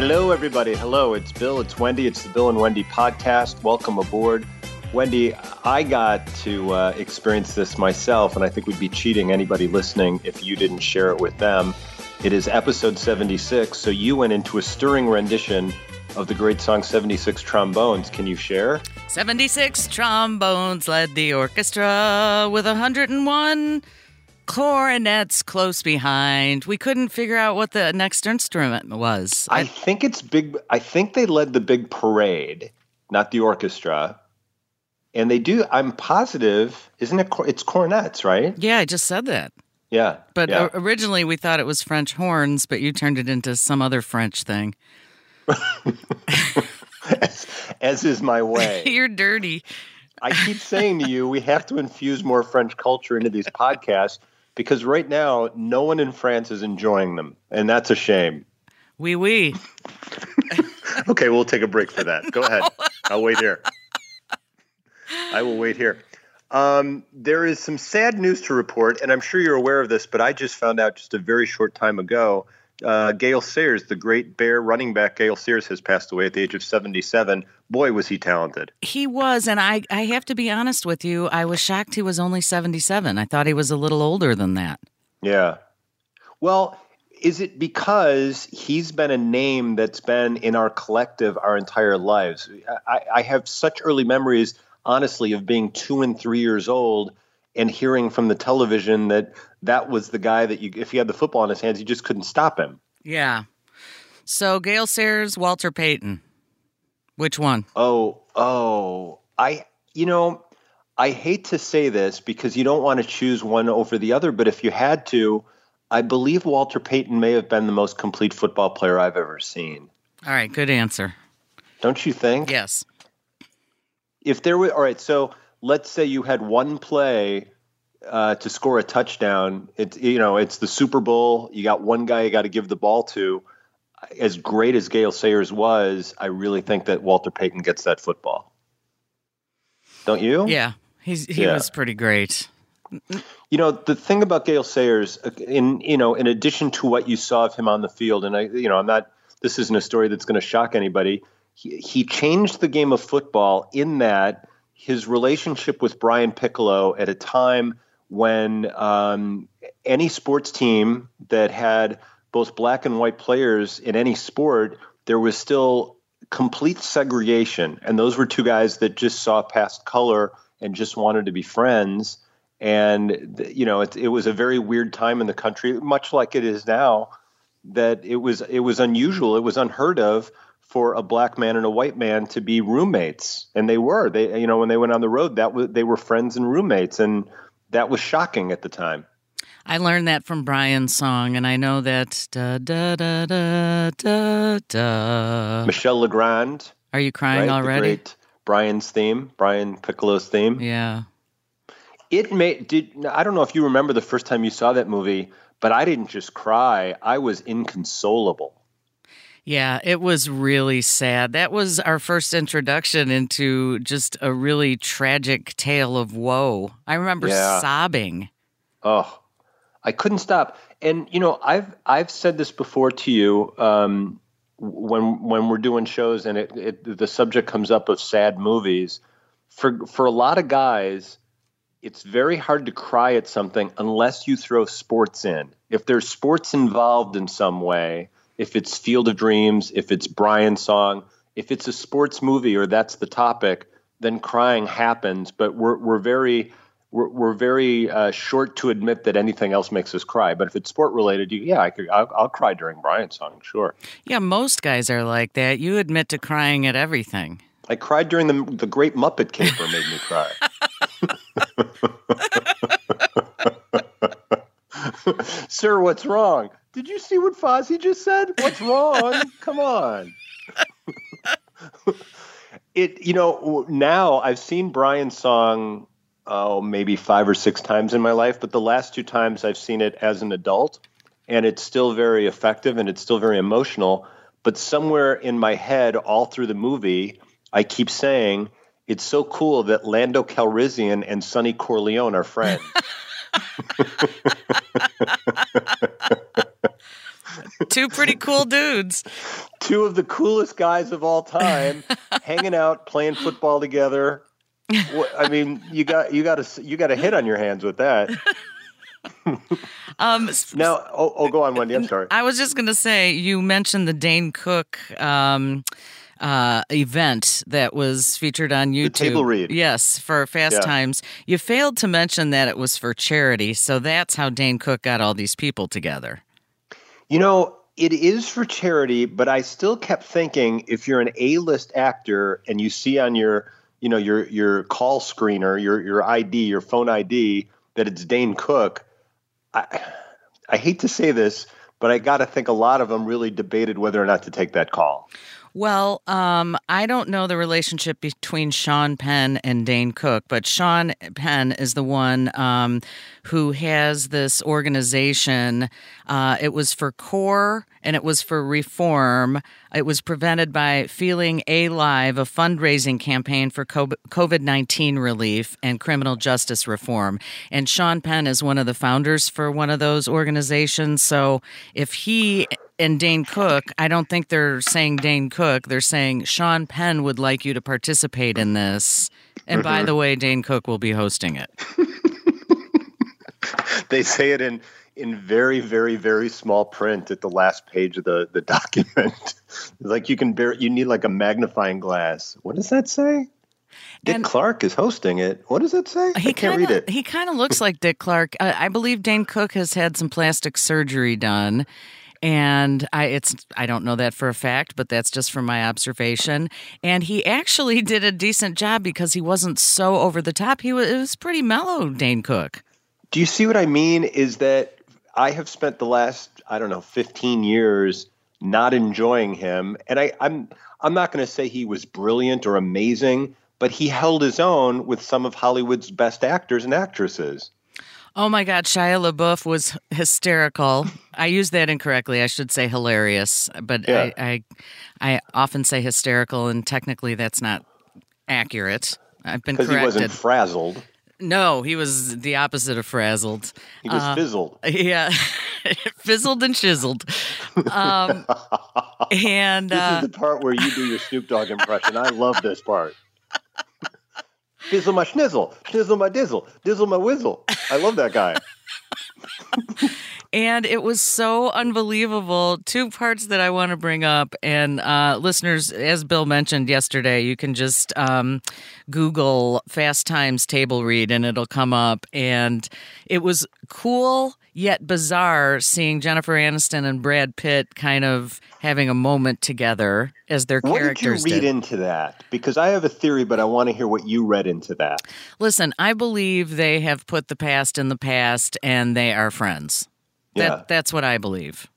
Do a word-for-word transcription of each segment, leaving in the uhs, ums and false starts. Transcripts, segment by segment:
Hello, everybody. Hello, it's Bill, it's Wendy, it's the Bill and Wendy podcast. Welcome aboard. Wendy, I got to uh, experience this myself, and I think we'd be cheating anybody listening if you didn't share it with them. It is episode seventy-six, so you went into a stirring rendition of the great song seventy-six Trombones. Can you share? seventy-six trombones led the orchestra with one hundred one clarinets close behind. We couldn't figure out what the next instrument was. I, I think it's big. I think they led the big parade, not the orchestra. And they do. I'm positive. Isn't it? It's cornets, right? Yeah, I just said that. Yeah. But yeah. originally we thought it was French horns, but you turned it into some other French thing. as, as is my way. You're dirty. I keep saying to you, we have to infuse more French culture into these podcasts because right now, no one in France is enjoying them. And that's a shame. Oui, oui. Okay, we'll take a break for that. Go ahead. I'll wait here. I will wait here. Um, there is some sad news to report, and I'm sure you're aware of this, but I just found out just a very short time ago. Uh, Gale Sayers, the great Bear running back Gale Sayers, has passed away at the age of seventy-seven. Boy, was he talented. He was, and I, I have to be honest with you, I was shocked he was only seventy-seven. I thought he was a little older than that. Yeah. Well, is it because he's been a name that's been in our collective our entire lives? I, I have such early memories, honestly, of being two and three years old and hearing from the television that that was the guy that you, if he had the football in his hands, you just couldn't stop him. Yeah. So Gale Sayers, Walter Payton. Which one? Oh, oh, I, you know, I hate to say this because you don't want to choose one over the other, but if you had to, I believe Walter Payton may have been the most complete football player I've ever seen. All right, good answer. Don't you think? Yes. If there were, all right, so let's say you had one play uh, to score a touchdown. It's, you know, it's the Super Bowl. You got one guy you got to give the ball to. As great as Gale Sayers was, I really think that Walter Payton gets that football. Don't you? Yeah, he's he yeah. was pretty great. You know, the thing about Gale Sayers, in you know, in addition to what you saw of him on the field, and I, you know, I'm not. This isn't a story that's going to shock anybody. He, he changed the game of football in that his relationship with Brian Piccolo at a time when um, any sports team that had both black and white players in any sport, there was still complete segregation. And those were two guys that just saw past color and just wanted to be friends. And, you know, it, it was a very weird time in the country, much like it is now, that it was it was unusual. It was unheard of for a black man and a white man to be roommates. And they were. They, you know, when they went on the road, that was, they were friends and roommates. And that was shocking at the time. I learned that from Brian's song, and I know that da da da da da da. Michel Legrand. Are you crying right? already? The great Brian's theme, Brian Piccolo's theme. Yeah. It made. Did I don't know if you remember the first time you saw that movie, but I didn't just cry. I was inconsolable. Yeah, it was really sad. That was our first introduction into just a really tragic tale of woe. I remember yeah. sobbing. Oh, I couldn't stop. And, you know, I've I've said this before to you um, when when we're doing shows and it, it, the subject comes up of sad movies. For for a lot of guys, it's very hard to cry at something unless you throw sports in. If there's sports involved in some way, if it's Field of Dreams, if it's Brian's song, if it's a sports movie or that's the topic, then crying happens. But we're we're very we're, we're very uh, short to admit that anything else makes us cry. But if it's sport related, you, yeah, I could, I'll, I'll cry during Brian's song, sure. Yeah, most guys are like that. You admit to crying at everything. I cried during the the Great Muppet Caper made me cry. Sir, what's wrong? Did you see what Fozzie just said? What's wrong? Come on. It, you know, now I've seen Brian's song, oh, maybe five or six times in my life, but the last two times I've seen it as an adult, and it's still very effective and it's still very emotional. But somewhere in my head, all through the movie, I keep saying, it's so cool that Lando Calrissian and Sonny Corleone are friends. Two pretty cool dudes. Two of the coolest guys of all time, hanging out, playing football together. I mean, you got you got a you got a hit on your hands with that. um, now, oh, oh, go on, Wendy. I'm sorry. I was just going to say, you mentioned the Dane Cook um, uh, event that was featured on YouTube. The table read. Yes, for Fast Yeah. Times. You failed to mention that it was for charity, so that's how Dane Cook got all these people together. You know, it is for charity, but I still kept thinking, if you're an A-list actor and you see on your, you know, your your call screener, your your I D, your phone I D, that it's Dane Cook, I I hate to say this, but I got to think a lot of them really debated whether or not to take that call. Well, um, I don't know the relationship between Sean Penn and Dane Cook, but Sean Penn is the one um, who has this organization. Uh, it was for CORE and it was for Reform. It was prevented by Feeling Alive, a fundraising campaign for COVID nineteen relief and criminal justice reform. And Sean Penn is one of the founders for one of those organizations. So if he and Dane Cook, I don't think they're saying Dane Cook. They're saying Sean Penn would like you to participate in this. And by the way, Dane Cook will be hosting it. They say it in, in very, very, very small print at the last page of the, the document. Like you can bear, you need like a magnifying glass. What does that say? Dick And Clark is hosting it. What does it say? He I can't kinda, read it. He kind of looks like Dick Clark. Uh, I believe Dane Cook has had some plastic surgery done. And I it's I don't know that for a fact, but that's just from my observation. And he actually did a decent job because he wasn't so over the top. He was, it was pretty mellow, Dane Cook. Do you see what I mean? Is that I have spent the last, I don't know, fifteen years not enjoying him. And I, I'm I'm not going to say he was brilliant or amazing, but he held his own with some of Hollywood's best actors and actresses. Oh my God, Shia LaBeouf was hysterical. I used that incorrectly. I should say hilarious, but Yeah. I, I I often say hysterical, and technically that's not accurate. I've been Because he corrected. wasn't frazzled. No, he was the opposite of frazzled. He was Uh, fizzled. Yeah, fizzled and chiseled. Um, and This uh, is the part where you do your Snoop Dogg impression. I love this part. Fizzle my schnizzle, schnizzle my dizzle, dizzle my whizzle. I love that guy. And it was so unbelievable. Two parts that I want to bring up. And uh, listeners, as Bill mentioned yesterday, you can just um, Google Fast Times table read and it'll come up. And it was cool yet bizarre seeing Jennifer Aniston and Brad Pitt kind of having a moment together as their What did you characters read did. into that? Because I have a theory, but I want to hear what you read into that. Listen, I believe they have put the past in the past and they are friends. That, Yeah. That's what I believe.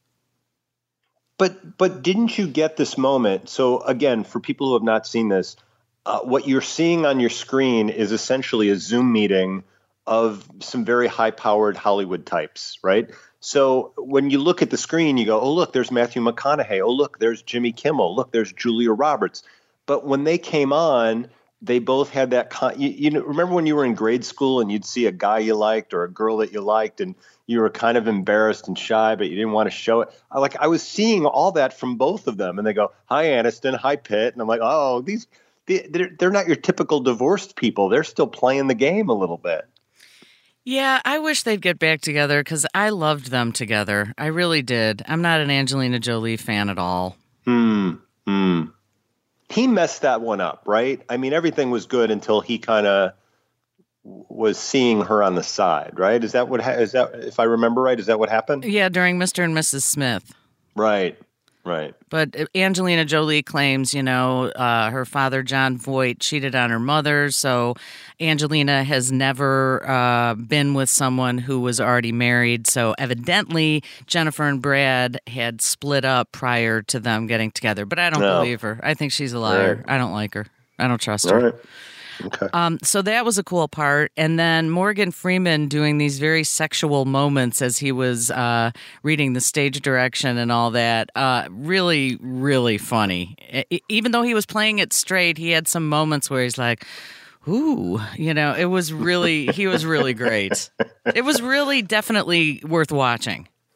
But but didn't you get this moment? So again, for people who have not seen this, uh, what you're seeing on your screen is essentially a Zoom meeting of some very high-powered Hollywood types, right? So when you look at the screen, you go, oh, look, there's Matthew McConaughey. Oh, look, there's Jimmy Kimmel. Look, there's Julia Roberts. But when they came on, they both had that con- – you, you know, remember when you were in grade school and you'd see a guy you liked or a girl that you liked and you were kind of embarrassed and shy, but you didn't want to show it? I, like I was seeing all that from both of them. And they go, hi, Aniston, hi, Pitt. And I'm like, oh, these they, – they're, they're not your typical divorced people. They're still playing the game a little bit. Yeah, I wish they'd get back together because I loved them together. I really did. I'm not an Angelina Jolie fan at all. Hmm. Hmm. He messed that one up, right? I mean, everything was good until he kind of was seeing her on the side, right? Is that what? Ha- is that if I remember right? Is that what happened? Yeah, during Mister and Missus Smith. Right. Right. But Angelina Jolie claims, you know, uh, her father, John Voight, cheated on her mother. So Angelina has never uh, been with someone who was already married. So evidently Jennifer and Brad had split up prior to them getting together. But I don't No. believe her. I think she's a liar. Right. I don't like her. I don't trust All her. right. Okay. Um, so that was a cool part. And then Morgan Freeman doing these very sexual moments as he was uh, reading the stage direction and all that. Uh, really, really funny. E- even though he was playing it straight, he had some moments where he's like, ooh, you know, it was really, he was really great. It was really definitely worth watching.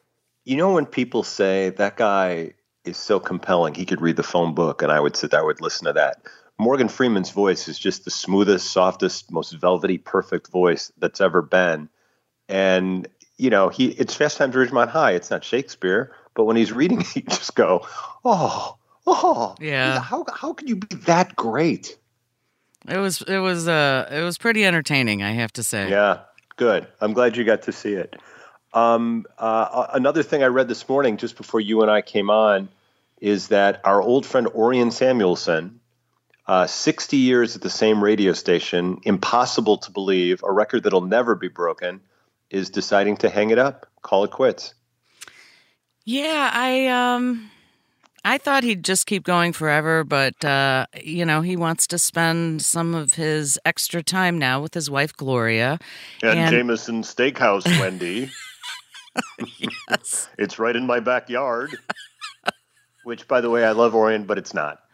You know, when people say that guy is so compelling, he could read the phone book, and I would sit there, I would listen to that. Morgan Freeman's voice is just the smoothest, softest, most velvety, perfect voice that's ever been. And, you know, he it's Fast Times at Ridgemont High. It's not Shakespeare, but when he's reading, you just go, oh, oh, Yeah. How how could you be that great? It was it was uh it was pretty entertaining, I have to say. Yeah, good. I'm glad you got to see it. Um, uh, another thing I read this morning, just before you and I came on, is that our old friend Orion Samuelson, uh, sixty years at the same radio station, impossible to believe, a record that'll never be broken, is deciding to hang it up, call it quits. Yeah, I um I thought he'd just keep going forever, but uh, you know, he wants to spend some of his extra time now with his wife Gloria. And, And- Jameson Steakhouse, Wendy. Yes. It's right in my backyard. Which, by the way, I love Orion, but it's not.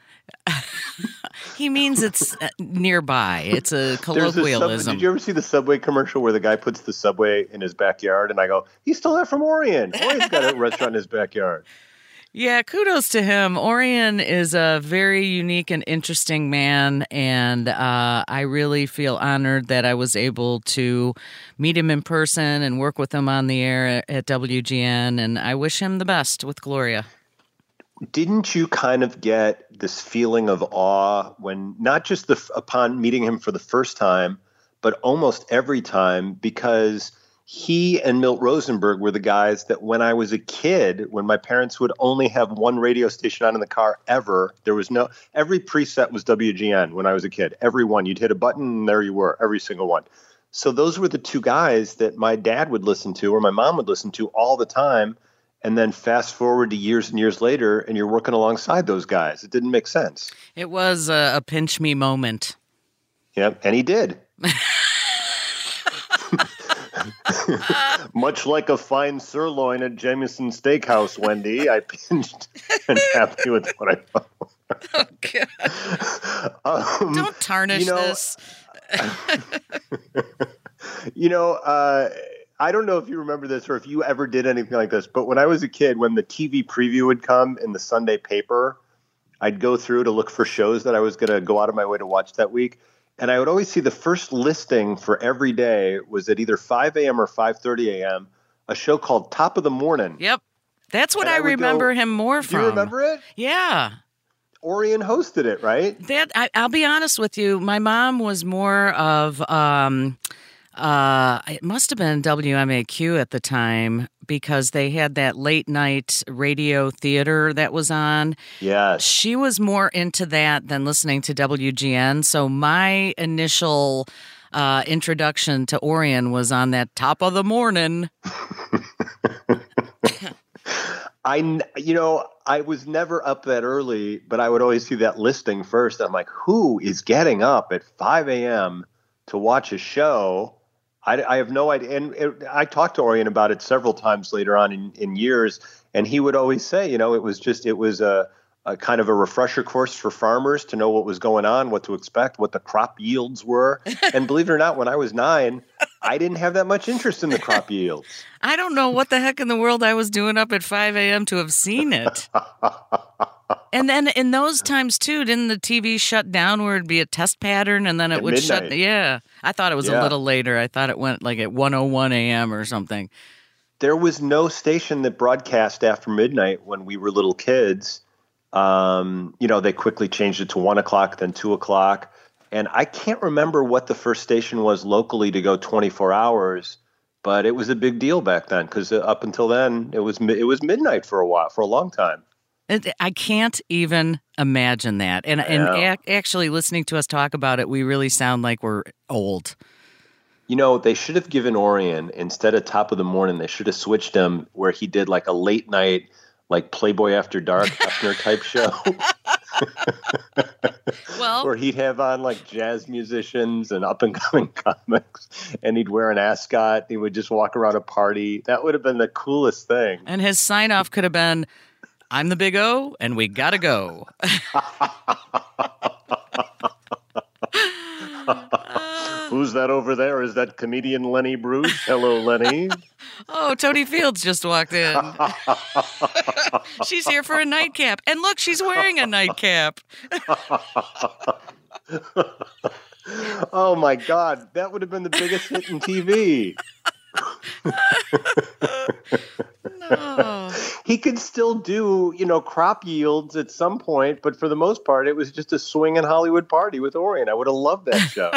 He means it's uh, nearby. It's a There's a sub- colloquialism. Did you ever see the Subway commercial where the guy puts the Subway in his backyard? And I go, he stole that from Orion. Orion's got a restaurant in his backyard. Yeah, kudos to him. Orion is a very unique and interesting man, and uh, I really feel honored that I was able to meet him in person and work with him on the air at, at W G N, and I wish him the best with Gloria. Didn't you kind of get this feeling of awe when not just the upon meeting him for the first time, but almost every time, because he and Milt Rosenberg were the guys that when I was a kid, when my parents would only have one radio station on in the car ever, there was no, every preset was W G N when I was a kid. Every one. You'd hit a button and there you were, every single one. So those were the two guys that my dad would listen to or my mom would listen to all the time. And then fast forward to years and years later, and you're working alongside those guys. It didn't make sense. It was a, a pinch me moment. Yep, and he did. Much like a fine sirloin at Jameson Steakhouse, Wendy, I pinched and happy with what I found. Oh, um, Don't tarnish you know, this. you know, uh, I don't know if you remember this or if you ever did anything like this, but when I was a kid, when the T V preview would come in the Sunday paper, I'd go through to look for shows that I was going to go out of my way to watch that week. And I would always see the first listing for every day was at either five a.m. or five thirty a.m., a show called Top of the Morning. Yep. That's what And I, I would remember go, him more Do from. you remember it? Yeah. Orion hosted it, right? That I, I'll be honest with you. My mom was more of um, uh, it must have been W M A Q at the time because they had that late night radio theater that was on. Yes. She was more into that than listening to W G N. So my initial uh, introduction to Orion was on that Top of the Morning. I, you know, I was never up that early, but I would always see that listing first. I'm like, who is getting up at five a.m. to watch a show? I, I have no idea. And it, I talked to Orion about it several times later on in, in years, and he would always say, you know, it was just, it was a, a kind of a refresher course for farmers to know what was going on, what to expect, what the crop yields were. And believe it or not, when I was nine, I didn't have that much interest in the crop yields. I don't know what the heck in the world I was doing up at five a.m. to have seen it. And then in those times, too, didn't the T V shut down where it'd be a test pattern and then it At would midnight. shut? Yeah. I thought it was Yeah. a little later. I thought it went like at one oh one a.m. or something. There was no station that broadcast after midnight when we were little kids. Um, you know, they quickly changed it to one o'clock, then two o'clock. And I can't remember what the first station was locally to go twenty-four hours, but it was a big deal back then because up until then it was mi- it was midnight for a while, for a long time. It, I can't even imagine that. And and Yeah. ac- actually listening to us talk about it, we really sound like we're old. You know, they should have given Orion, instead of Top of the Morning, they should have switched him where he did like a late night, like Playboy After Dark Hefner type show. Well, Where he'd have on like jazz musicians and up and coming comics, and he'd wear an ascot. He would just walk around a party. That would have been the coolest thing. and his sign off could have been, I'm the big O and we gotta go. Who's that over there? Is that comedian Lenny Bruce? Hello, Lenny. Oh, Oh, Tony Fields just walked in. She's here for a nightcap. And look, she's wearing a nightcap. Oh, my God. That would have been the biggest hit in T V. No. He could still do, you know, crop yields at some point, but for the most part, it was just a swinging Hollywood party with Orion. I would have loved that show.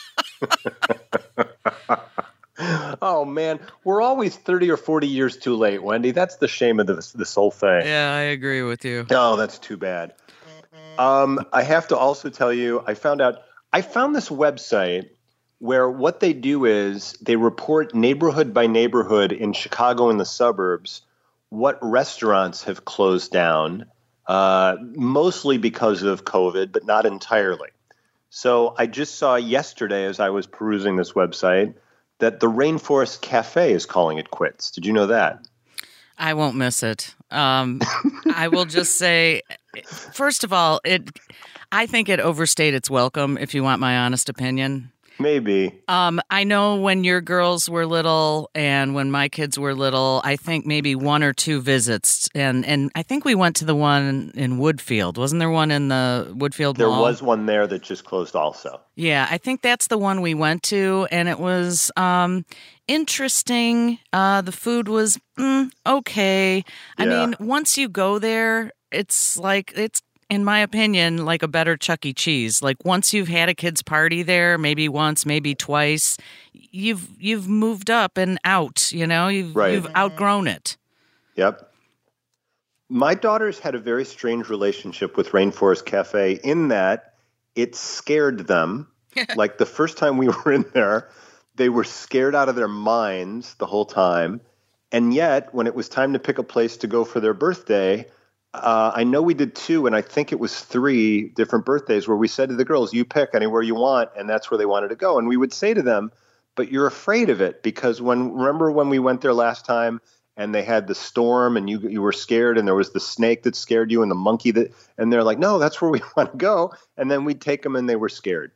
Oh, man. We're always thirty or forty years too late, Wendy. That's the shame of this, this whole thing. Yeah, I agree with you. Oh, that's too bad. Um, I have to also tell you, I found out, I found this website where what they do is they report neighborhood by neighborhood in Chicago and the suburbs what restaurants have closed down, uh, mostly because of COVID, but not entirely. So I just saw yesterday as I was perusing this website that the Rainforest Cafe is calling it quits. Did you know that? I won't miss it. Um, I will just say, first of all, it. I think it overstayed its welcome, if you want my honest opinion. Maybe. Um, I know when your girls were little and when my kids were little, I think maybe one or two visits. And, and I think we went to the one in Woodfield. Wasn't there one in the Woodfield There Mall? was one there that just closed also. Yeah, I think that's the one we went to. And it was um, interesting. Uh, the food was mm, okay. I Yeah. mean, once you go there, it's like, it's in my opinion, like a better Chuck E. Cheese. Like once you've had a kid's party there, maybe once, maybe twice, you've you've moved up and out, you know, you've Right. you've outgrown it. Yep. My daughters had a very strange relationship with Rainforest Cafe in that it scared them. Like the first time we were in there, they were scared out of their minds the whole time. And yet, when it was time to pick a place to go for their birthday, Uh, I know we did two, and I think it was three different birthdays where we said to the girls, you pick anywhere you want, and that's where they wanted to go. And we would say to them, but you're afraid of it because when remember when we went there last time and they had the storm and you you were scared and there was the snake that scared you and the monkey that – and they're like, no, that's where we want to go. And then we'd take them and they were scared.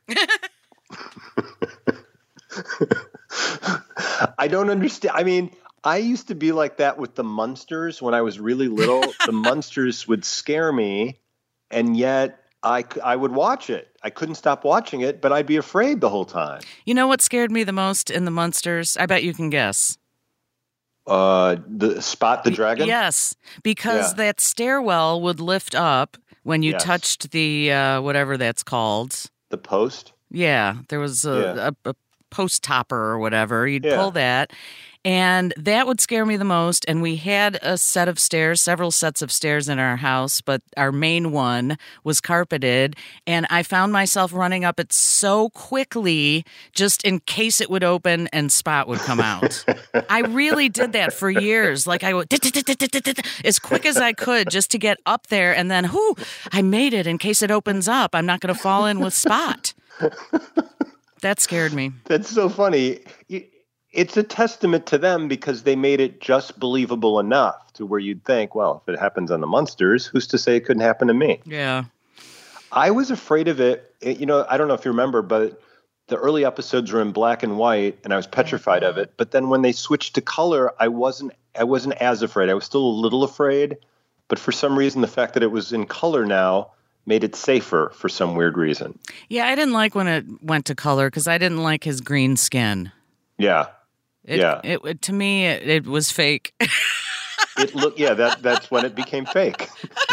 I don't understand. I mean – I used to be like that with the Munsters when I was really little. The Munsters would scare me, and yet I, I would watch it. I couldn't stop watching it, but I'd be afraid the whole time. You know what scared me the most in the Munsters? I bet you can guess. Uh, the Spot the Dragon? Yes, because Yeah. that stairwell would lift up when you Yes. touched the uh, whatever that's called. The Post? Yeah, there was a, Yeah. a, a post topper or whatever. You'd Yeah. pull that. And that would scare me the most. And we had a set of stairs, several sets of stairs in our house, but our main one was carpeted. And I found myself running up it so quickly just in case it would open and Spot would come out. I really did that for years. Like I would as quick as I could just to get up there. And then, whoo, I made it in case it opens up. I'm not going to fall in with Spot. That scared me. That's so funny. It's a testament to them because they made it just believable enough to where you'd think, well, if it happens on the Munsters, who's to say it couldn't happen to me? Yeah. I was afraid of it. It- You know, I don't know if you remember, but the early episodes were in black and white, and I was petrified of it. But then when they switched to color, I wasn't. I wasn't as afraid. I was still a little afraid, but for some reason, the fact that it was in color now made it safer for some weird reason. Yeah, I didn't like when it went to color because I didn't like his green skin. Yeah, It, yeah. It, it to me, it, it was fake. It looked. Yeah, that that's when it became fake.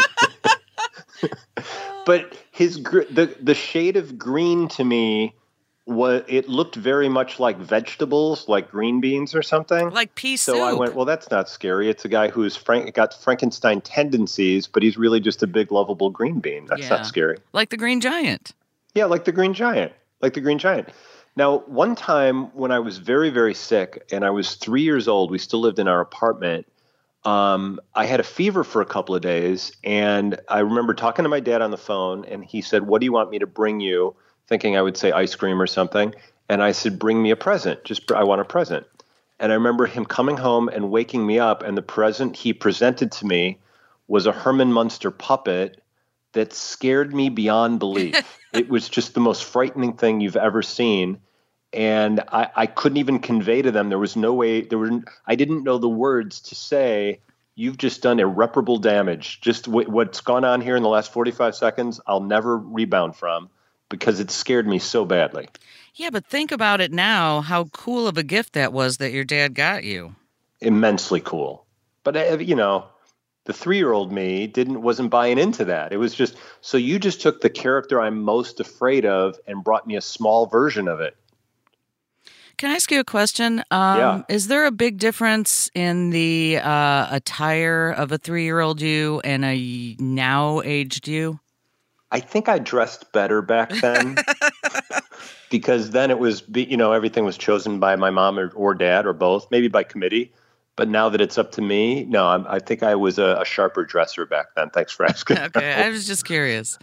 But his gr- the the shade of green to me was it looked very much like vegetables, like green beans or something. Like pea So soup. I went, well, that's not scary. It's a guy who's Frank got Frankenstein tendencies, but he's really just a big, lovable green bean. That's Yeah. not scary. Like the Green Giant. Yeah, like the Green Giant, like the Green Giant. Now, one time when I was very, very sick and I was three years old, we still lived in our apartment. Um, I had a fever for a couple of days, and I remember talking to my dad on the phone, and he said, "What do you want me to bring you?" Thinking I would say ice cream or something. And I said, "Bring me a present. Just I want a present." And I remember him coming home and waking me up, and the present he presented to me was a Herman Munster puppet that scared me beyond belief. It was just the most frightening thing you've ever seen. and I, I couldn't even convey to them. There was no way. There were. I didn't know the words to say. You've just done irreparable damage. Just w- what's gone on here in the last forty-five seconds, I'll never rebound from because it scared me so badly. Yeah, but think about it now, how cool of a gift that was that your dad got you. Immensely cool. But, uh, you know, the three-year-old me didn't wasn't buying into that. It was just, so you just took the character I'm most afraid of and brought me a small version of it. Can I ask you a question? Um, Yeah. Is there a big difference in the uh, attire of a three-year-old you and a now-aged you? I think I dressed better back then because then it was, you know, everything was chosen by my mom or, or dad or both, maybe by committee. But now that it's up to me, no, I'm, I think I was a, a sharper dresser back then. Thanks for asking. Okay, I was just curious.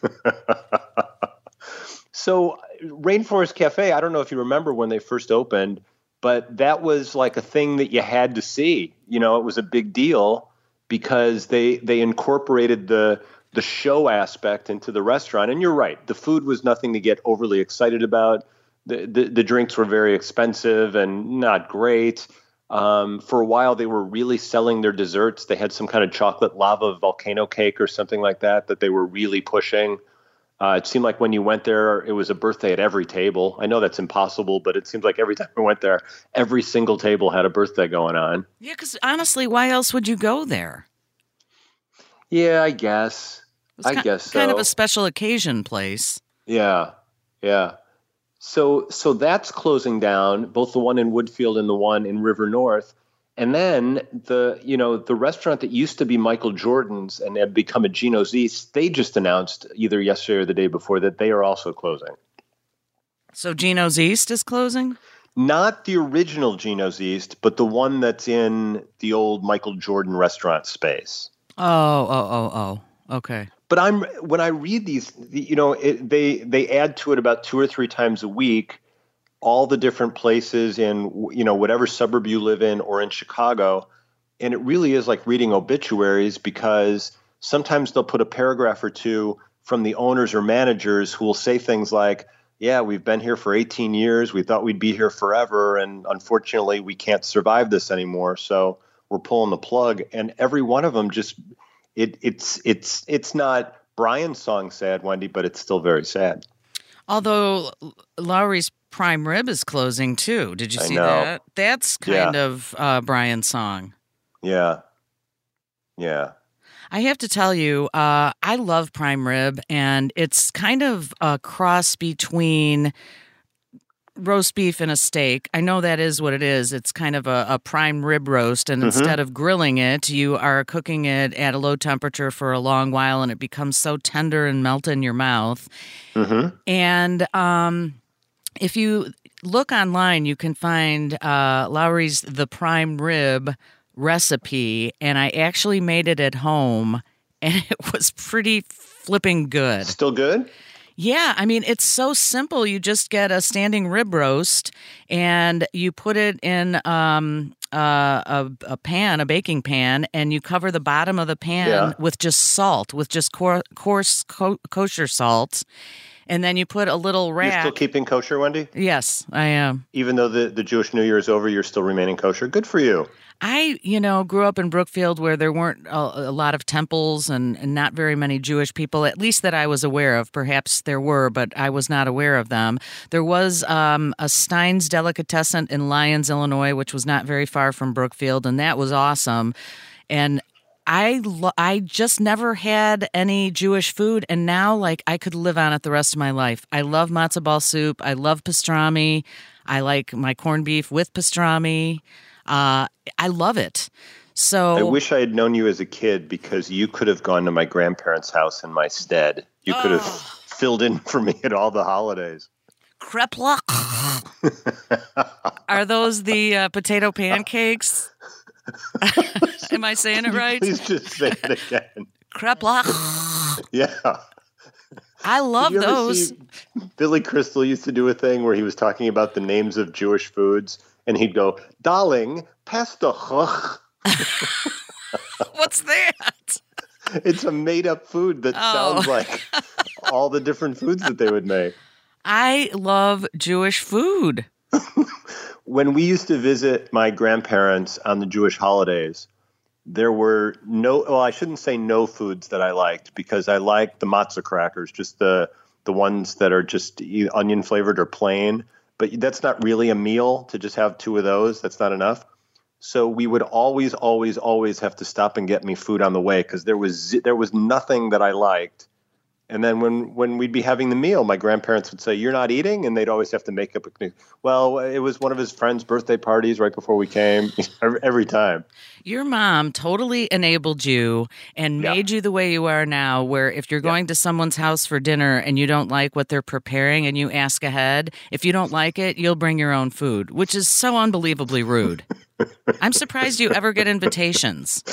So Rainforest Cafe, I don't know if you remember when they first opened, but that was like a thing that you had to see. You know, it was a big deal because they they incorporated the the show aspect into the restaurant. And you're right, the food was nothing to get overly excited about. The the, the drinks were very expensive and not great. Um, for a while, they were really selling their desserts. They had some kind of chocolate lava volcano cake or something like that that they were really pushing. Uh, it seemed like when you went there, it was a birthday at every table. I know that's impossible, but it seems like every time we went there, every single table had a birthday going on. Yeah, because honestly, why else would you go there? Yeah, I guess. I ki- guess so. Kind of a special occasion place. Yeah, yeah. So, so that's closing down, both the one in Woodfield and the one in River North. And then the, you know, the restaurant that used to be Michael Jordan's and had become a Gino's East, they just announced either yesterday or the day before that they are also closing. So Gino's East is closing? Not the original Gino's East, but the one that's in the old Michael Jordan restaurant space. Oh, oh, oh, oh. Okay. But I'm when I read these, you know, it, they they add to it about two or three times a week, all the different places in, you know, whatever suburb you live in or in Chicago. And it really is like reading obituaries because sometimes they'll put a paragraph or two from the owners or managers who will say things like, yeah, we've been here for eighteen years. We thought we'd be here forever. And unfortunately, we can't survive this anymore. So we're pulling the plug. And every one of them just it it's it's it's not Brian's song sad, Wendy, but it's still very sad. Although Lowry's Prime Rib is closing too. Did you I see know. that? That's kind Yeah. of uh, Brian's song. Yeah. Yeah. I have to tell you, uh, I love prime rib, and it's kind of a cross between roast beef and a steak. I know that is what it is. It's kind of a, a prime rib roast, and Mhm. instead of grilling it, you are cooking it at a low temperature for a long while, and it becomes so tender and melt in your mouth. Mm-hmm. And um, if you look online, you can find uh, Lowry's The Prime Rib recipe, and I actually made it at home, and it was pretty flipping good. Still good? Yeah, I mean, it's so simple. You just get a standing rib roast, and you put it in um, uh, a, a pan, a baking pan, and you cover the bottom of the pan Yeah. with just salt, with just cor- coarse co- kosher salt. And then you put a little You're rack. still keeping kosher, Wendy? Yes, I am. Even though the, the Jewish New Year is over, you're still remaining kosher. Good for you. I, you know, grew up in Brookfield where there weren't a, a lot of temples and, and not very many Jewish people, at least that I was aware of. Perhaps there were, but I was not aware of them. There was um, a Stein's Delicatessen in Lyons, Illinois, which was not very far from Brookfield, and that was awesome. And I, lo- I just never had any Jewish food, and now, like, I could live on it the rest of my life. I love matzo ball soup. I love pastrami. I like my corned beef with pastrami. Uh, I love it. So I wish I had known you as a kid because you could have gone to my grandparents' house in my stead. You could have filled in for me at all the holidays. Kreplach. Are those the uh, potato pancakes? Am I saying it right? Please just say it again. Kreplach. Yeah. I love Did you ever those. see Billy Crystal used to do a thing where he was talking about the names of Jewish foods, and he'd go, "Darling, pastach." What's that? It's a made-up food that Oh. sounds like all the different foods that they would make. I love Jewish food. When we used to visit my grandparents on the Jewish holidays, there were no, well, I shouldn't say no foods that I liked, because I liked the matzah crackers, just the the ones that are just onion flavored or plain. But that's not really a meal to just have two of those. That's not enough. So we would always, always, always have to stop and get me food on the way, because there was there was nothing that I liked. And then when, when we'd be having the meal, my grandparents would say, "You're not eating?" And they'd always have to make up a well, it was one of his friends' birthday parties right before we came, every time. Your mom totally enabled you and made yeah. you the way you are now, where if you're going yeah. to someone's house for dinner and you don't like what they're preparing and you ask ahead, if you don't like it, you'll bring your own food, which is so unbelievably rude. I'm surprised you ever get invitations.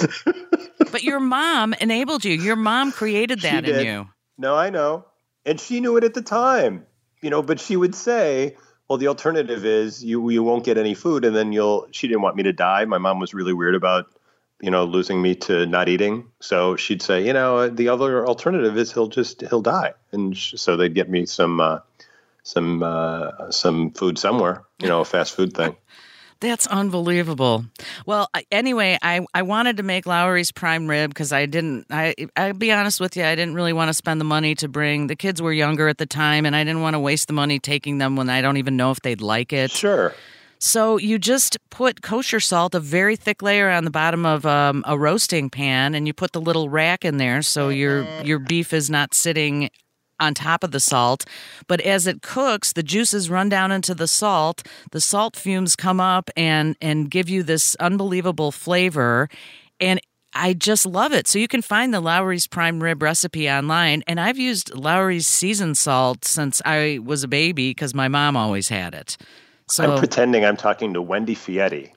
But your mom enabled you. Your mom created that in you. No, I know. And she knew it at the time, you know, but she would say, well, the alternative is you you won't get any food, and then you'll, she didn't want me to die. My mom was really weird about, you know, losing me to not eating. So she'd say, you know, the other alternative is he'll just, he'll die. And sh- so they'd get me some, uh, some, uh, some food somewhere, you know, a fast food thing. That's unbelievable. Well, anyway, I, I wanted to make Lawry's prime rib because I didn't, I, I'll be honest with you, I didn't really want to spend the money to bring, the kids were younger at the time, and I didn't want to waste the money taking them when I don't even know if they'd like it. Sure. So you just put kosher salt, a very thick layer on the bottom of um, a roasting pan, and you put the little rack in there so your your beef is not sitting on top of the salt. But as it cooks, the juices run down into the salt. The salt fumes come up and and give you this unbelievable flavor. And I just love it. So you can find the Lawry's prime rib recipe online. And I've used Lawry's seasoned salt since I was a baby because my mom always had it. So I'm pretending I'm talking to Wendy Fietti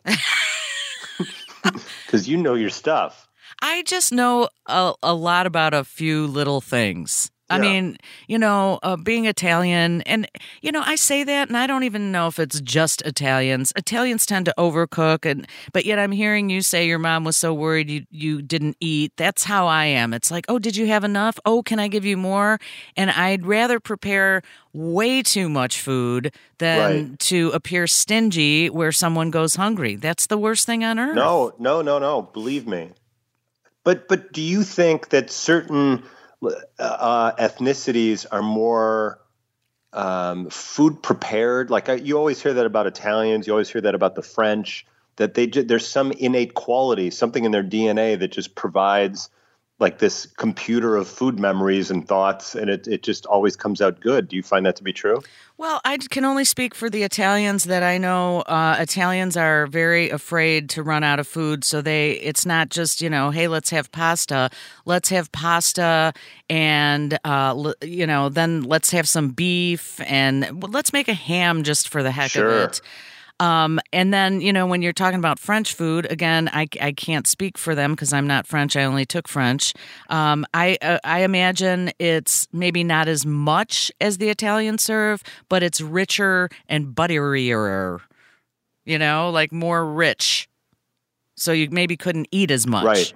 because you know your stuff. I just know a, a lot about a few little things. I yeah. mean, you know, uh, being Italian, and, you know, I say that, and I don't even know if it's just Italians. Italians tend to overcook, and but yet I'm hearing you say your mom was so worried you, you didn't eat. That's how I am. It's like, oh, did you have enough? Oh, can I give you more? And I'd rather prepare way too much food than right. to appear stingy where someone goes hungry. That's the worst thing on earth. No, no, no, no. Believe me. But But do you think that certain Uh, ethnicities are more um, food prepared? Like I, you always hear that about Italians. You always hear that about the French, that they there's some innate quality, something in their D N A that just provides like this computer of food memories and thoughts, and it, it just always comes out good. Do you find that to be true? Well, I can only speak for the Italians that I know. Uh, Italians are very afraid to run out of food, so they it's not just, you know, hey, let's have pasta. Let's have pasta, and, uh, you know, then let's have some beef, and well, let's make a ham just for the heck sure. of it. Um, and then, you know, when you're talking about French food, again, I, I can't speak for them because I'm not French. I only took French. Um, I uh, I imagine it's maybe not as much as the Italian serve, but it's richer and butterier, you know, like more rich. So you maybe couldn't eat as much. Right.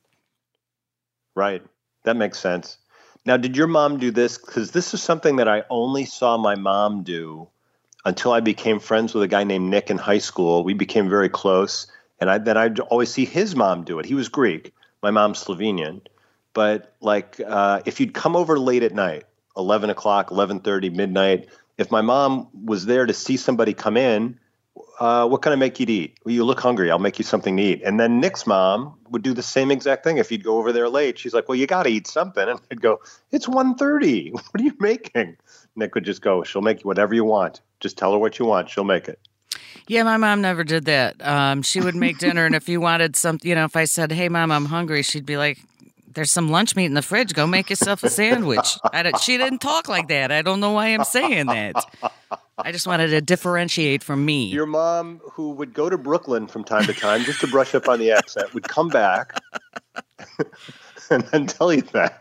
Right. That makes sense. Now, did your mom do this? Because this is something that I only saw my mom do until I became friends with a guy named Nick in high school. We became very close, and I, then I'd always see his mom do it. He was Greek. My mom's Slovenian. But like uh, if you'd come over late at night, eleven o'clock, eleven thirty, midnight, if my mom was there to see somebody come in, uh, what can I make you to eat? Well, you look hungry. I'll make you something to eat. And then Nick's mom would do the same exact thing. If you'd go over there late, she's like, well, you got to eat something. And I'd go, it's one thirty. What are you making? Nick would just go, she'll make you whatever you want. Just tell her what you want. She'll make it. Yeah, my mom never did that. Um, she would make dinner, and if you wanted some, you know, if I said, hey, Mom, I'm hungry, she'd be like, there's some lunch meat in the fridge. Go make yourself a sandwich. I don't, she didn't talk like that. I don't know why I'm saying that. I just wanted to differentiate from me. Your mom, who would go to Brooklyn from time to time just to brush up on the accent, would come back and then tell you that.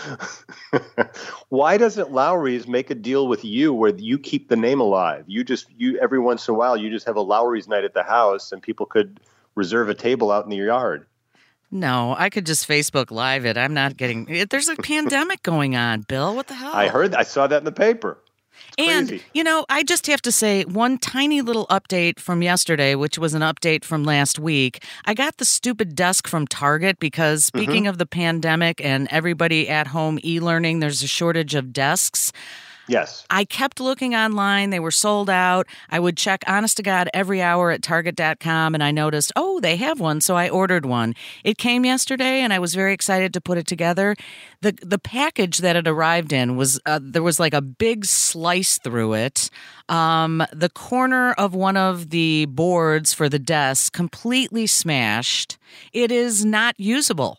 Why doesn't Lawry's make a deal with you where you keep the name alive? You just, you every once in a while, you just have a Lawry's night at the house and people could reserve a table out in the yard. No, I could just Facebook Live it. I'm not getting, there's a pandemic going on, Bill. What the hell? I heard, I saw that in the paper. And, Crazy. you know, I just have to say one tiny little update from yesterday, which was an update from last week. I got the stupid desk from Target because speaking mm-hmm. of the pandemic and everybody at home e-learning, there's a shortage of desks. Yes. I kept looking online. They were sold out. I would check, honest to God, every hour at target dot com, and I noticed, oh, they have one, so I ordered one. It came yesterday, and I was very excited to put it together. The the package that it arrived in, was uh, there was like a big slice through it. Um, the corner of one of the boards for the desk completely smashed. It is not usable.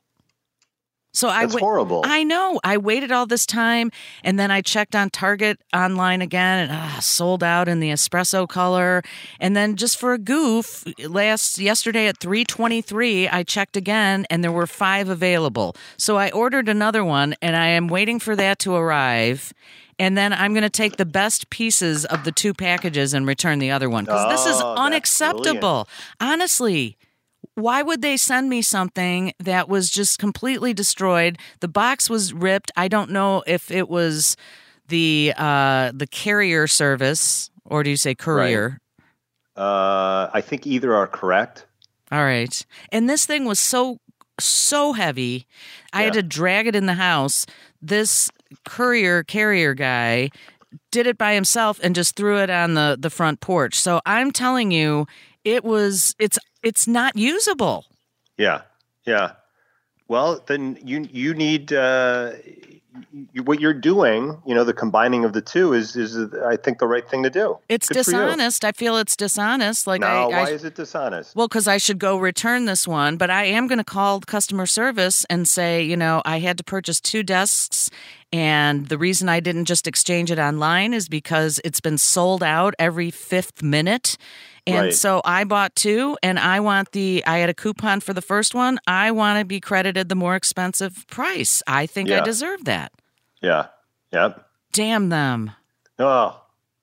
So I That's horrible. I know. I waited all this time, and then I checked on Target online again, and ah, sold out in the espresso color. And then just for a goof, last yesterday at three twenty-three, I checked again, and there were five available. So I ordered another one, and I am waiting for that to arrive. And then I'm going to take the best pieces of the two packages and return the other one, because oh, this is unacceptable. Honestly. Why would they send me something that was just completely destroyed? The box was ripped. I don't know if it was the uh, the carrier service, or do you say courier? Right. Uh, I think either are correct. All right. And this thing was so, so heavy. I yeah. had to drag it in the house. This courier carrier guy did it by himself and just threw it on the, the front porch. So I'm telling you, it was it's it's not usable. Yeah, yeah. Well, then you you need uh, you, what you're doing. You know, the combining of the two is is I think the right thing to do. It's Good dishonest. I feel it's dishonest. Like, no, I, why I, is it dishonest? Well, because I should go return this one, but I am going to call customer service and say, you know, I had to purchase two desks. And the reason I didn't just exchange it online is because it's been sold out every fifth minute. And right. so I bought two, and I want the, I had a coupon for the first one. I want to be credited the more expensive price. I think yeah. I deserve that. Yeah. Yep. Damn them. Oh.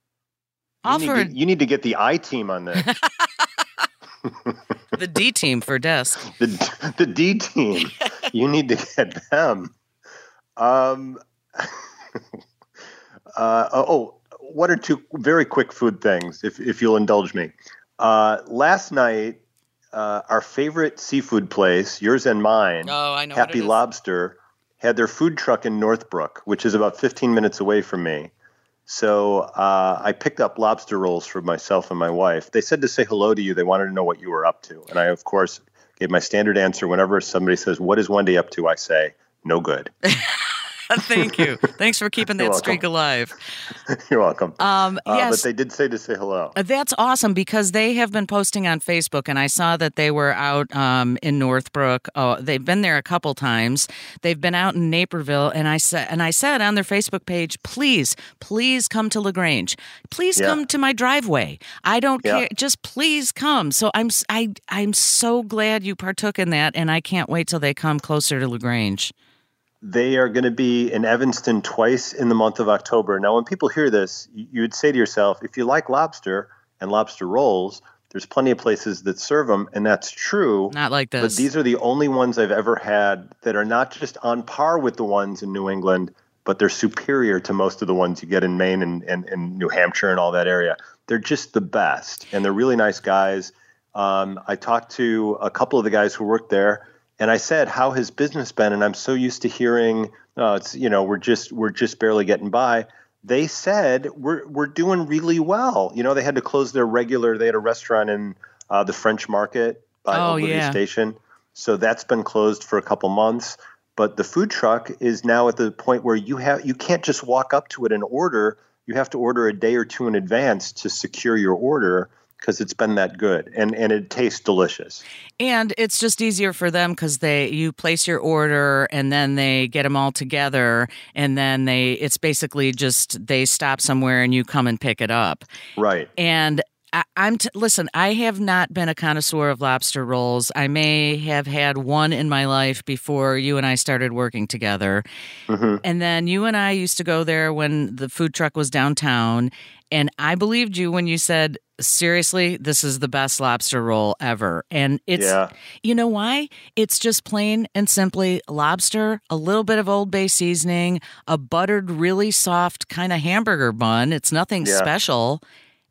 You Offered. Need to, you need to get the I team on this. The D team for desk. The, the D team. You need to get them. Um, uh, oh, one or two very quick food things, if if you'll indulge me. Uh, last night, uh, our favorite seafood place, yours and mine, oh, I know Happy Lobster, had their food truck in Northbrook, which is about fifteen minutes away from me. So uh, I picked up lobster rolls for myself and my wife. They said to say hello to you. They wanted to know what you were up to. And I, of course, gave my standard answer. Whenever somebody says, what is Wendy up to? I say, no good. Thank you. Thanks for keeping that streak alive. You're welcome. Um, uh, yes. But they did say to say hello. That's awesome, because they have been posting on Facebook, and I saw that they were out um, in Northbrook. Oh, they've been there a couple times. They've been out in Naperville, and I said, and I said on their Facebook page, please, please come to LaGrange. Please yeah. come to my driveway. I don't yeah. care. Just please come. So I'm I I'm so glad you partook in that, and I can't wait till they come closer to LaGrange. They are going to be in Evanston twice in the month of October. Now, when people hear this, you would say to yourself, if you like lobster and lobster rolls, there's plenty of places that serve them, and that's true. Not like this. But these are the only ones I've ever had that are not just on par with the ones in New England, but they're superior to most of the ones you get in Maine and, and, and New Hampshire and all that area. They're just the best, and they're really nice guys. Um, I talked to a couple of the guys who work there, and I said, how has business been? And I'm so used to hearing, oh, it's, you know, we're just we're just barely getting by. They said, we're we're doing really well. You know, they had to close their regular, they had a restaurant in uh, the French Market by oh, Ogilvy yeah. Station. So that's been closed for a couple months. But the food truck is now at the point where you have you can't just walk up to it and order. You have to order a day or two in advance to secure your order, because it's been that good, and, and it tastes delicious. And it's just easier for them because they you place your order, and then they get them all together, and then they it's basically just they stop somewhere and you come and pick it up. Right. And I, I'm t- listen. I have not been a connoisseur of lobster rolls. I may have had one in my life before you and I started working together, Mm-hmm. and then you and I used to go there when the food truck was downtown. And I believed you when you said, seriously, this is the best lobster roll ever. And it's, Yeah. you know why? It's just plain and simply lobster, a little bit of Old Bay seasoning, a buttered, really soft kind of hamburger bun. It's nothing Yeah. special.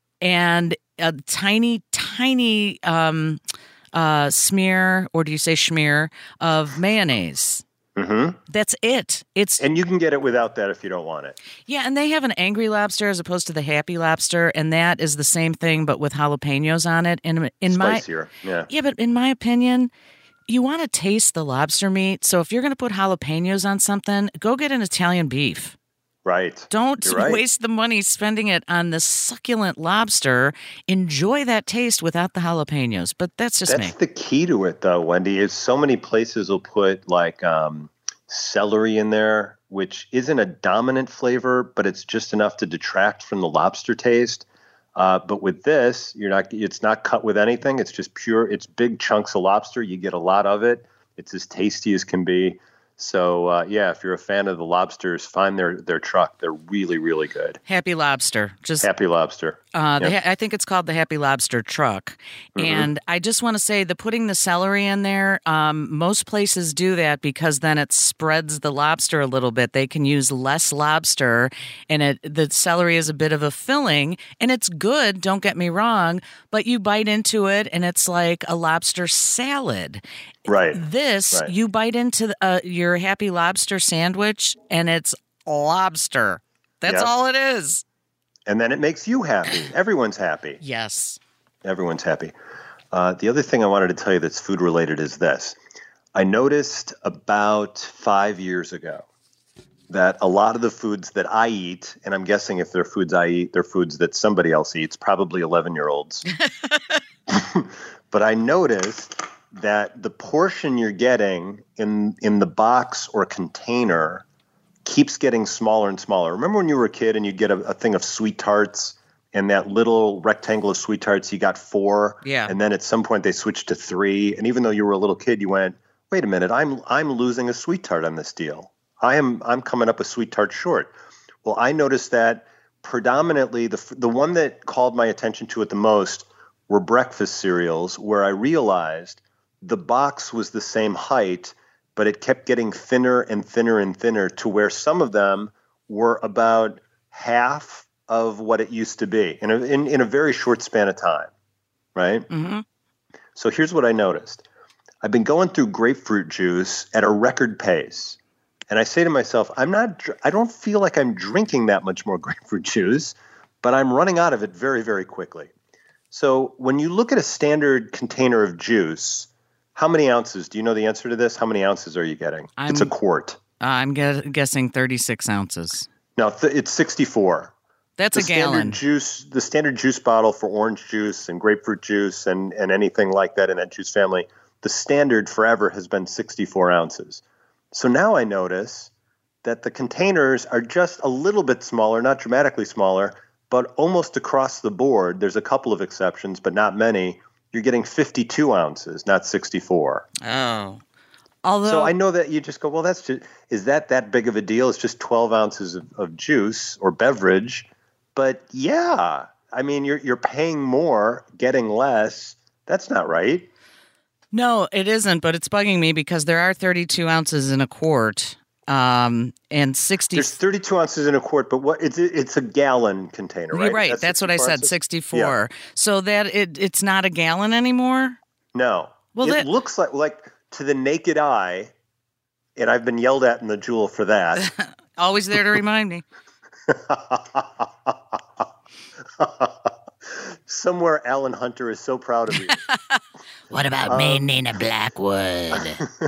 And a tiny, tiny um, uh, smear, or do you say schmear, of mayonnaise. Mm-hmm. That's it. It's And you can get it without that if you don't want it. Yeah, and they have an angry lobster as opposed to the happy lobster, and that is the same thing but with jalapenos on it. And in my Spicier. Yeah. yeah, but in my opinion, you want to taste the lobster meat. So if you're going to put jalapenos on something, go get an Italian beef. Right. Don't You're right. waste the money spending it on the succulent lobster. Enjoy that taste without the jalapenos. But that's just That's me. the key to it, though, Wendy, is so many places will put like um, celery in there, which isn't a dominant flavor, but it's just enough to detract from the lobster taste. Uh, but with this, you're not. It's not cut with anything. It's just pure. It's big chunks of lobster. You get a lot of it. It's as tasty as can be. So, uh, yeah, if you're a fan of the lobsters, find their, their truck. They're really, really good. Happy Lobster. Just Happy Lobster. Uh, the Yep. ha- I think it's called the Happy Lobster Truck. Mhm. And I just want to say that putting the celery in there, um, most places do that because then it spreads the lobster a little bit. They can use less lobster, and it the celery is a bit of a filling, and it's good, don't get me wrong, but you bite into it, and it's like a lobster salad. Right. This, Right. you bite into the, uh, your Happy Lobster sandwich, and it's lobster. That's Yep. all it is. And then it makes you happy. Everyone's happy. Yes. Everyone's happy. Uh, the other thing I wanted to tell you that's food related is this. I noticed about five years ago that a lot of the foods that I eat, and I'm guessing if they're foods I eat, they're foods that somebody else eats, probably eleven-year-olds. But I noticed that the portion you're getting in in the box or container keeps getting smaller and smaller. Remember when you were a kid and you'd get a, a thing of sweet tarts, and that little rectangle of sweet tarts, you got four, Yeah. and then at some point they switched to three. And even though you were a little kid, you went, "Wait a minute, I'm I'm losing a sweet tart on this deal. I am I'm coming up a sweet tart short." Well, I noticed that predominantly the the one that called my attention to it the most were breakfast cereals, where I realized the box was the same height, but it kept getting thinner and thinner and thinner to where some of them were about half of what it used to be in a, in, in a very short span of time, right? Mm-hmm. So here's what I noticed. I've been going through grapefruit juice at a record pace. And I say to myself, I'm not, dr- I don't feel like I'm drinking that much more grapefruit juice, but I'm running out of it very, very quickly. So when you look at a standard container of juice, how many ounces? Do you know the answer to this? How many ounces are you getting? I'm- It's a quart. I'm gue- guessing thirty-six ounces. No, th- it's sixty-four. That's The a gallon. standard juice, the standard juice bottle for orange juice and grapefruit juice and, and anything like that in that juice family, the standard forever has been sixty-four ounces. So now I notice that the containers are just a little bit smaller, not dramatically smaller, but almost across the board. There's a couple of exceptions, but not many. You're getting fifty-two ounces, not sixty-four. Oh. Although, So I know that you just go, well, that's just, is that that big of a deal? It's just twelve ounces of, of juice or beverage. But yeah, I mean, you're you're paying more, getting less. That's not right. no, it isn't, but it's bugging me because there are thirty-two ounces in a quart, um, and sixty. There's thirty-two ounces in a quart, but what it's it's a gallon container, right? You're right. That's, That's what I sixty-four said. ounces? sixty-four. So that it it's not a gallon anymore. No. Well, it that- looks like like to the naked eye, and I've been yelled at in the Jewel for that. Always there to remind me. Somewhere Alan Hunter is so proud of you. What about Um, me, Nina Blackwood?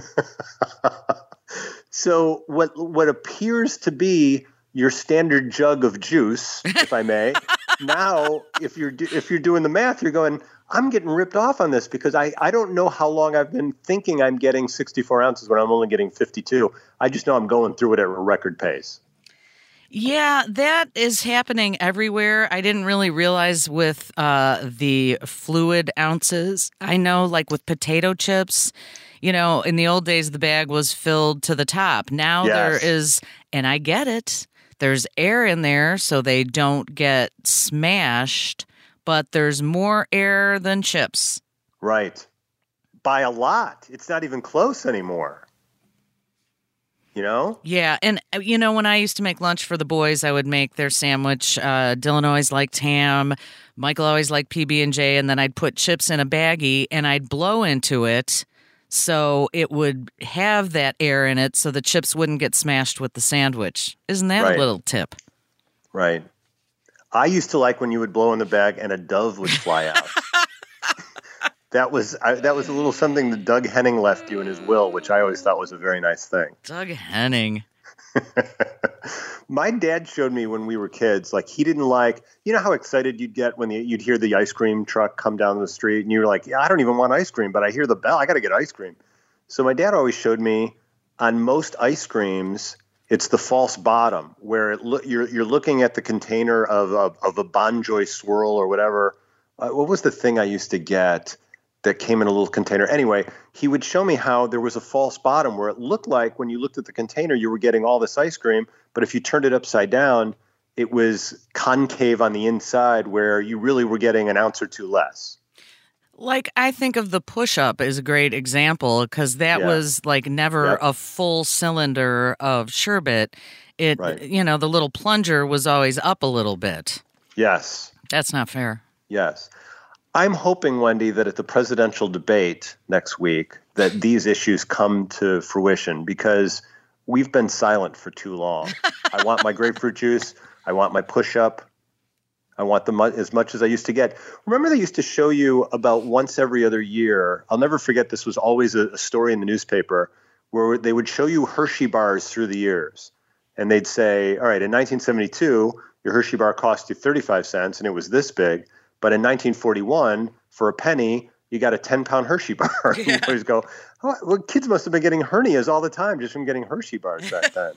So what what appears to be your standard jug of juice, if I may, now if you're do, if you're doing the math, you're going, I'm getting ripped off on this because I, I don't know how long I've been thinking I'm getting sixty-four ounces when I'm only getting fifty-two. I just know I'm going through it at a record pace. Yeah, that is happening everywhere. I didn't really realize with uh, the fluid ounces. I know, like with potato chips, you know, in the old days, the bag was filled to the top. Now there Yes. is, and I get it, there's air in there so they don't get smashed, but there's more air than chips. Right. By a lot. It's not even close anymore. You know? Yeah, and uh, you know, when I used to make lunch for the boys, I would make their sandwich. Uh, Dylan always liked ham. Michael always liked P B and J, and then I'd put chips in a baggie and I'd blow into it so it would have that air in it so the chips wouldn't get smashed with the sandwich. Isn't that Right. a little tip? Right. I used to like when you would blow in the bag and a dove would fly out. That was I, that was a little something that Doug Henning left you in his will, which I always thought was a very nice thing. Doug Henning. My dad showed me when we were kids, like he didn't like, you know how excited you'd get when the, you'd hear the ice cream truck come down the street and you were like, yeah, I don't even want ice cream, but I hear the bell. I got to get ice cream. So my dad always showed me on most ice creams, it's the false bottom where it lo- you're you're looking at the container of of, of a Bonjoy swirl or whatever. Uh, what was the thing I used to get that came in a little container? Anyway, he would show me how there was a false bottom where it looked like when you looked at the container, you were getting all this ice cream. But if you turned it upside down, it was concave on the inside where you really were getting an ounce or two less. Like, I think of the push-up as a great example because that Yeah. was like never Yep. a full cylinder of sherbet. It, Right. you know, the little plunger was always up a little bit. Yes. That's not fair. Yes. I'm hoping, Wendy, that at the presidential debate next week, that these issues come to fruition because we've been silent for too long. I want my grapefruit juice. I want my push-up. I want them mu- as much as I used to get. Remember they used to show you about once every other year. I'll never forget, this was always a, a story in the newspaper where they would show you Hershey bars through the years. And they'd say, all right, in nineteen seventy-two, your Hershey bar cost you thirty-five cents and it was this big. But in nineteen forty-one, for a penny, you got a ten-pound Hershey bar. Yeah. You always go, oh, well, kids must have been getting hernias all the time just from getting Hershey bars back then.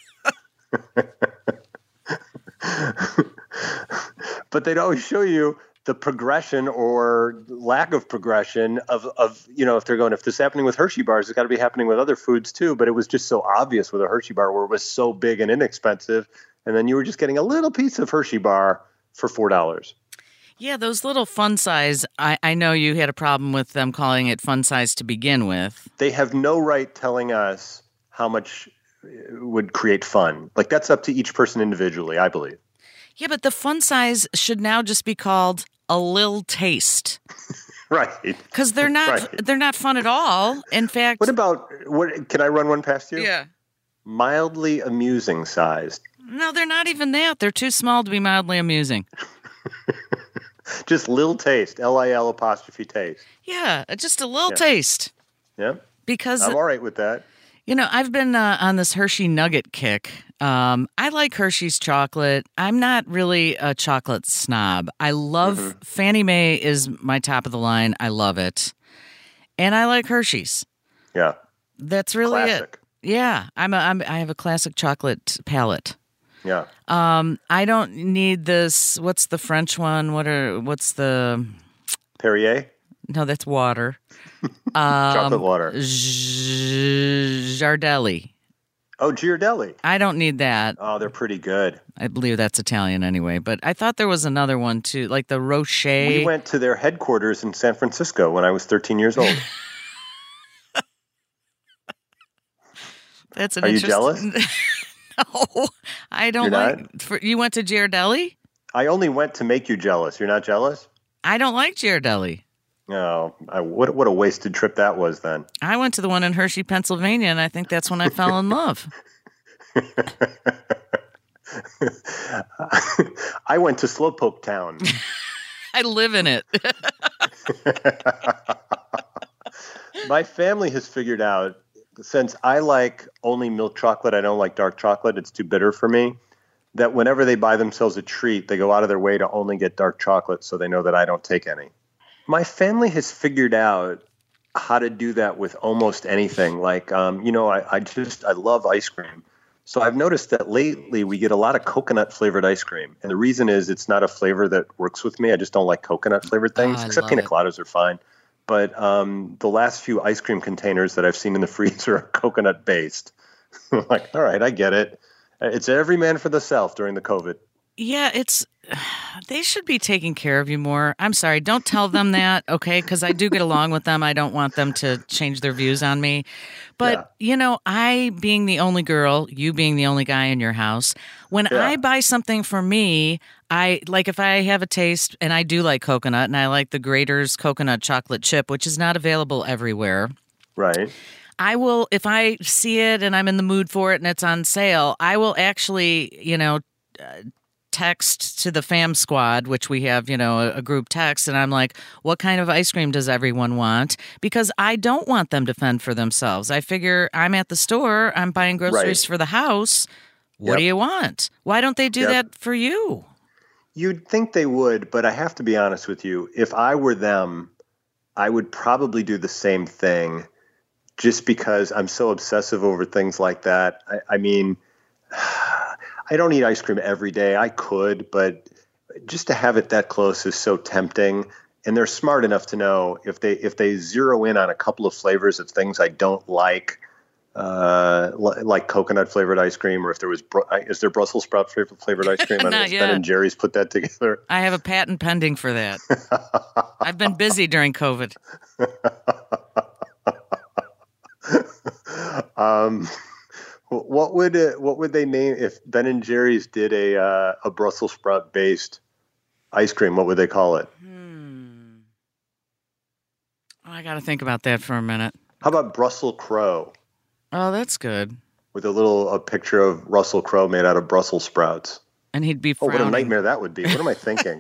But they'd always show you the progression or lack of progression of, of, you know, if they're going, if this is happening with Hershey bars, it's got to be happening with other foods too. But it was just so obvious with a Hershey bar where it was so big and inexpensive. And then you were just getting a little piece of Hershey bar for four dollars. Yeah, those little fun size, I, I know you had a problem with them calling it fun size to begin with. They have no right telling us how much would create fun. Like that's up to each person individually, I believe. Yeah, but the fun size should now just be called a lil taste. Right. Because they're not Right. they're not fun at all. In fact, What about, what? Can I run one past you? yeah. Mildly amusing sized. No, they're not even that. They're too small to be mildly amusing. Just Lil Taste, L I L apostrophe taste. Yeah, just a little Yeah. taste. Yeah, Because, I'm all right with that. you know, I've been uh, on this Hershey nugget kick. Um, I like Hershey's chocolate. I'm not really a chocolate snob. I love Mm-hmm. Fannie Mae is my top of the line. I love it. And I like Hershey's. Yeah, That's really classic. it. Yeah, I'm a, I'm I have a classic chocolate palate. Yeah, Um, I don't need this. What's the French one? What are what's the? Perrier, No, that's water. chocolate water. J- Jardelli. Oh, Ghirardelli. I don't need that. Oh, they're pretty good. I believe that's Italian anyway. But I thought there was another one too, like the Rocher. We went to their headquarters in San Francisco when I was thirteen years old. That's an Are you interest- jealous? No, I don't You're like. For, you went to Ghirardelli? I only went to make you jealous. You're not jealous? I don't like Ghirardelli. No. I, what what a wasted trip that was then. I went to the one in Hershey, Pennsylvania, and I think that's when I fell in love. I went to Slowpoke Town. I live in it. My family has figured out, since I like only milk chocolate, I don't like dark chocolate, it's too bitter for me, that whenever they buy themselves a treat, they go out of their way to only get dark chocolate so they know that I don't take any. My family has figured out how to do that with almost anything. Like, um, you know, I, I just, I love ice cream. So I've noticed that lately we get a lot of coconut flavored ice cream. And the reason is it's not a flavor that works with me. I just don't like coconut flavored Oh, things, I except love pina it. coladas are fine. But um, the last few ice cream containers that I've seen in the freezer are coconut based. I'm like, all right, I get it. It's every man for the South during the COVID. Yeah, it's they should be taking care of you more. I'm sorry, don't tell them that, okay? Because I do get along with them. I don't want them to change their views on me. But, Yeah. you know, I being the only girl, you being the only guy in your house, when Yeah. I buy something for me, I like if I have a taste, and I do like coconut, and I like the Grater's coconut chocolate chip, which is not available everywhere. Right. I will, if I see it and I'm in the mood for it and it's on sale, I will actually, you know, uh, text to the fam squad, which we have, you know, a, a group text, and I'm like, what kind of ice cream does everyone want? Because I don't want them to fend for themselves. I figure I'm at the store, I'm buying groceries Right. for the house. What Yep. do you want? Why don't they do Yep. that for you? You'd think they would, but I have to be honest with you. If I were them, I would probably do the same thing just because I'm so obsessive over things like that. I, I mean, I don't eat ice cream every day. I could, but just to have it that close is so tempting. And they're smart enough to know if they if they zero in on a couple of flavors of things I don't like, uh, li- like coconut flavored ice cream, or if there was br- is there Brussels sprout flavored flavored ice cream? I don't know Not if yet. Ben and Jerry's put that together. I have a patent pending for that. I've been busy during COVID. um, what would it, what would they name if Ben and Jerry's did a uh, a Brussels sprout based ice cream? What would they call it? Hmm. Oh, I got to think about that for a minute. How about Brussels Crow Oh, that's good. with a little a picture of Russell Crowe made out of Brussels sprouts? And he'd be Oh, frowning. what a nightmare that would be! What am I thinking?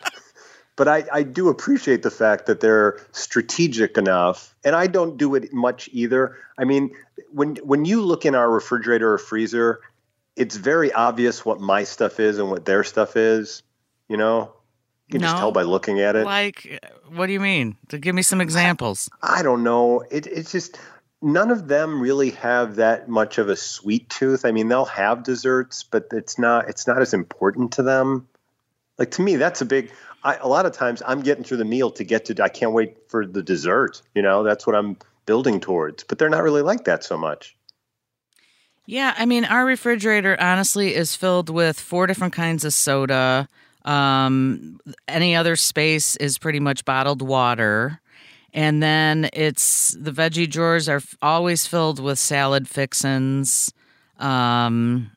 But I, I do appreciate the fact that they're strategic enough, and I don't do it much either. I mean, when when you look in our refrigerator or freezer, it's very obvious what my stuff is and what their stuff is. You know, you can just No. tell by looking at it. Like, what do you mean? To give me some examples. I don't know. It, it's just none of them really have that much of a sweet tooth. I mean, they'll have desserts, but it's not it's not as important to them. Like to me, that's a big. I, a lot of times I'm getting through the meal to get to, I can't wait for the dessert. You know, that's what I'm building towards, but they're not really like that so much. Yeah, I mean, our refrigerator honestly is filled with four different kinds of soda. Um, any other space is pretty much bottled water. And then it's the veggie drawers are f- always filled with salad fixins, um,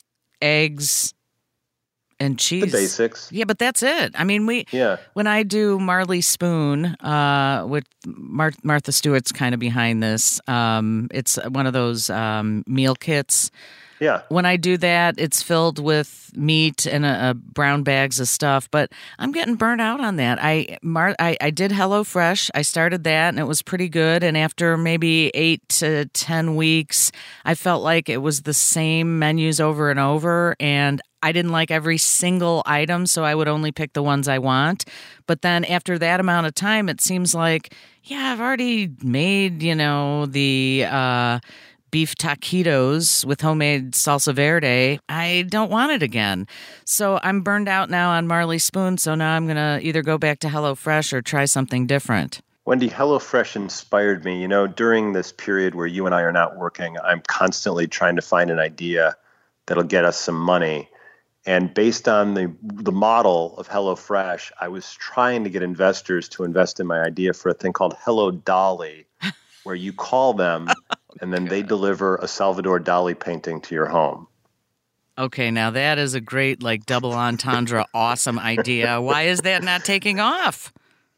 eggs, and The cheese. basics. Yeah, but that's it. I mean, we Yeah. when I do Marley Spoon, uh, with Mar- Martha Stewart's kind of behind this. Um, it's one of those um, meal kits. Yeah. When I do that, it's filled with meat and uh, brown bags of stuff. But I'm getting burnt out on that. I, Mar- I I did HelloFresh. I started that, and it was pretty good. And after maybe eight to ten weeks, I felt like it was the same menus over and over, and I didn't like every single item, so I would only pick the ones I want. But then after that amount of time, it seems like, yeah, I've already made, you know, the uh, beef taquitos with homemade salsa verde. I don't want it again. So I'm burned out now on Marley Spoon, so now I'm going to either go back to HelloFresh or try something different. Wendy, HelloFresh inspired me. You know, during this period where you and I are not working, I'm constantly trying to find an idea that'll get us some money. And based on the the model of HelloFresh, I was trying to get investors to invest in my idea for a thing called Hello Dolly, where you call them and then they deliver a Salvador Dali painting to your home. Okay, now that is a great, like, double entendre, awesome idea. Why is that not taking off?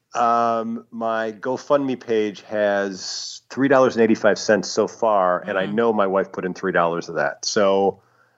Um, my GoFundMe page has three dollars and eighty-five cents so far, and I know my wife put in three dollars of that. So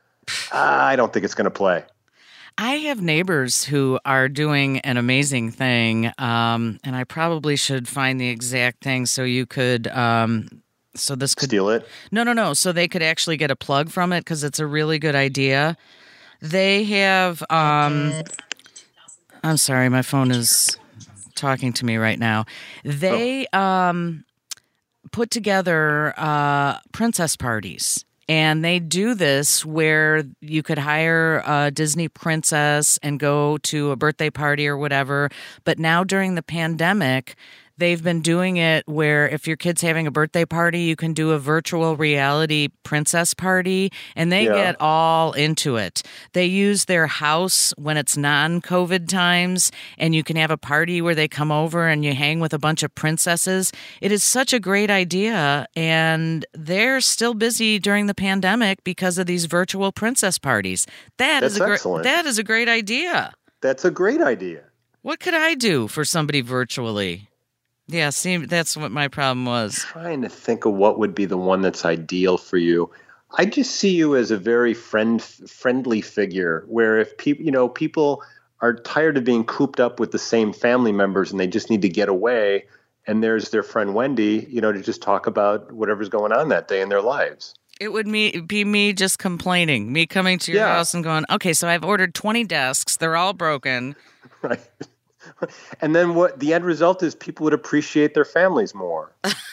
I don't think it's going to play. I have neighbors who are doing an amazing thing, um, and I probably should find the exact thing so you could, um, so this could Steal it? No, no, no. So they could actually get a plug from it because it's a really good idea. They have, um, I'm sorry, my phone is talking to me right now. They um, put together uh, princess parties. And they do this where you could hire a Disney princess and go to a birthday party or whatever. But now during the pandemic, they've been doing it where if your kid's having a birthday party, you can do a virtual reality princess party, and they Yeah. get all into it. They use their house when it's non-COVID times, and you can have a party where they come over and you hang with a bunch of princesses. It is such a great idea, and they're still busy during the pandemic because of these virtual princess parties. That That's is a great, excellent. that is a great idea. That's a great idea. What could I do for somebody virtually? Yeah, see, that's what my problem was. Trying to think of what would be the one that's ideal for you. I just see you as a very friend friendly figure where if people, you know, people are tired of being cooped up with the same family members and they just need to get away. And there's their friend Wendy, you know, to just talk about whatever's going on that day in their lives. It would me, be me just complaining, me coming to your Yeah. house and going, okay, so I've ordered twenty desks. They're all broken. Right. And then what the end result is people would appreciate their families more.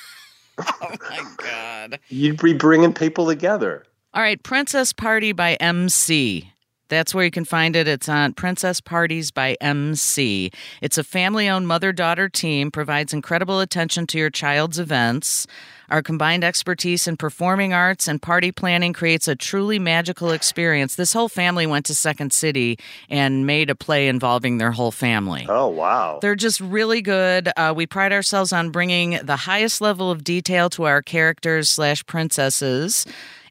Oh, my God. You'd be bringing people together. All right, Princess Party by M C. That's where you can find it. It's on Princess Parties by M C. It's a family-owned mother-daughter team, provides incredible attention to your child's events. Our combined expertise in performing arts and party planning creates a truly magical experience. This whole family went to Second City and made a play involving their whole family. Oh, wow. They're just really good. Uh, we pride ourselves on bringing the highest level of detail to our characters slash princesses.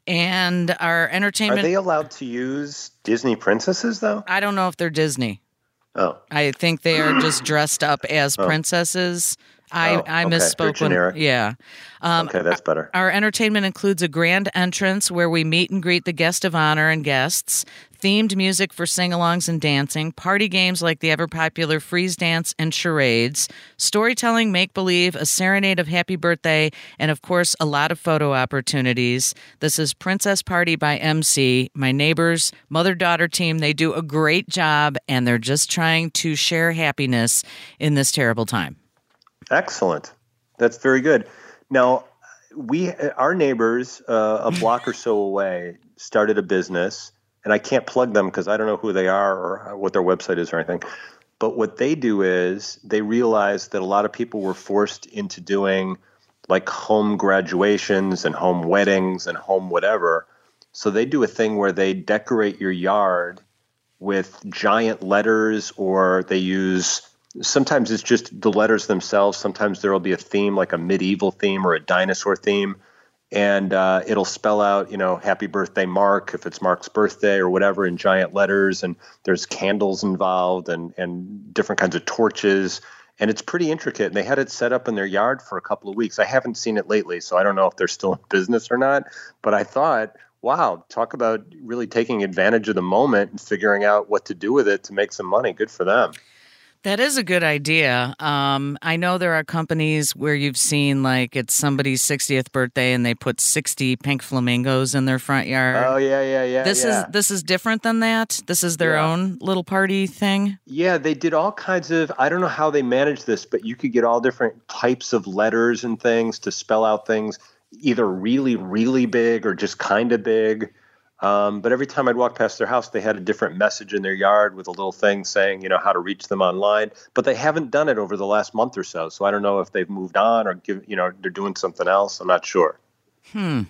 And our entertainment... Are they allowed to use Disney princesses, though? I don't know if they're Disney. Oh. I think they are just dressed up as princesses. I, Oh, I okay. They're misspoke. generic. When, yeah. Um, Okay, that's better. Our entertainment includes a grand entrance where we meet and greet the guest of honor and guests, themed music for sing-alongs and dancing, party games like the ever-popular freeze dance and charades, storytelling, make-believe, a serenade of happy birthday, and, of course, a lot of photo opportunities. This is Princess Party by M C. My neighbors, mother-daughter team, they do a great job, and they're just trying to share happiness in this terrible time. Excellent. That's very good. Now, we, our neighbors, uh, a block or so away, started a business, and I can't plug them because I don't know who they are or what their website is or anything. But what they do is they realize that a lot of people were forced into doing like home graduations and home weddings and home whatever. So they do a thing where they decorate your yard with giant letters, or they use, sometimes it's just the letters themselves. Sometimes there will be a theme, like a medieval theme or a dinosaur theme. And uh, it'll spell out, you know, happy birthday, Mark, if it's Mark's birthday or whatever, in giant letters. And there's candles involved and, and different kinds of torches. And it's pretty intricate. And they had it set up in their yard for a couple of weeks. I haven't seen it lately, so I don't know if they're still in business or not. But I thought, wow, talk about really taking advantage of the moment and figuring out what to do with it to make some money. Good for them. That is a good idea. Um, I know there are companies where you've seen like it's somebody's sixtieth birthday and they put sixty pink flamingos in their front yard. Oh, yeah, yeah, yeah. This yeah. is this is different than that. This is their Yeah. own little party thing. Yeah, they did all kinds of, I don't know how they managed this, but you could get all different types of letters and things to spell out things, either really, really big or just kind of big. Um, but every time I'd walk past their house, they had a different message in their yard with a little thing saying, you know, how to reach them online. But they haven't done it over the last month or so. So I don't know if they've moved on or, give, you know, they're doing something else. I'm not sure. Hmm.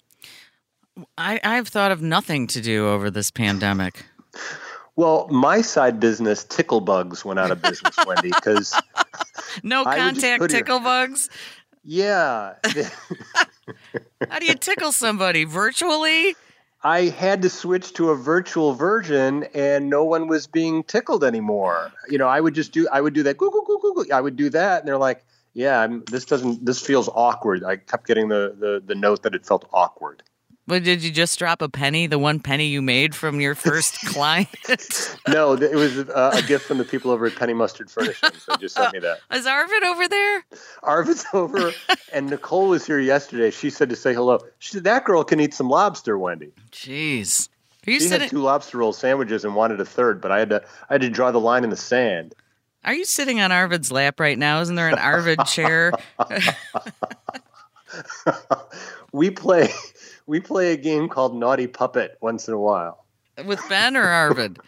I, I've thought of nothing to do over this pandemic. Well, my side business, Tickle Bugs, went out of business, Wendy, because No I would just contact put it- tickle bugs. yeah, How do you tickle somebody virtually? I had to switch to a virtual version, and no one was being tickled anymore. You know, I would just do, I would do that, goo, goo, goo, goo, goo. I would do that, and they're like, yeah, I'm, this doesn't, this feels awkward. I kept getting the, the, the note that it felt awkward. Well, did you just drop a penny, the one penny you made from your first client? No, it was uh, a gift from the people over at Penny Mustard Furnishings. They just sent me that. Is Arvid over there? Arvid's over, and Nicole was here yesterday. She said to say hello. She said, that girl can eat some lobster, Wendy. Jeez. Are you She sitting? had two lobster roll sandwiches and wanted a third, but I had to I had to draw the line in the sand. Are you sitting on Arvid's lap right now? Isn't there an Arvid chair? we play we play a game called Naughty Puppet once in a while. With Ben or Arvid?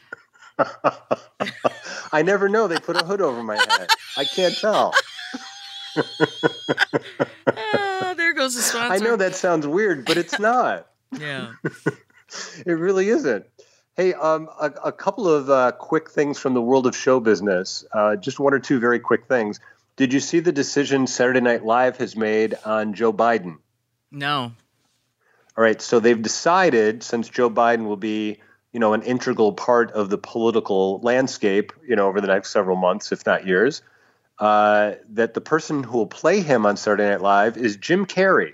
I never know. They put a hood over my head. I can't tell. Oh, there goes the sponsor. I know that sounds weird, but it's not. Yeah. It really isn't. Hey, um, a, a couple of uh, quick things from the world of show business. Uh, just one or two very quick things. Did you see the decision Saturday Night Live has made on Joe Biden? No. All right. So they've decided, since Joe Biden will be, you know, an integral part of the political landscape, you know, over the next several months, if not years, uh, that the person who will play him on Saturday Night Live is Jim Carrey.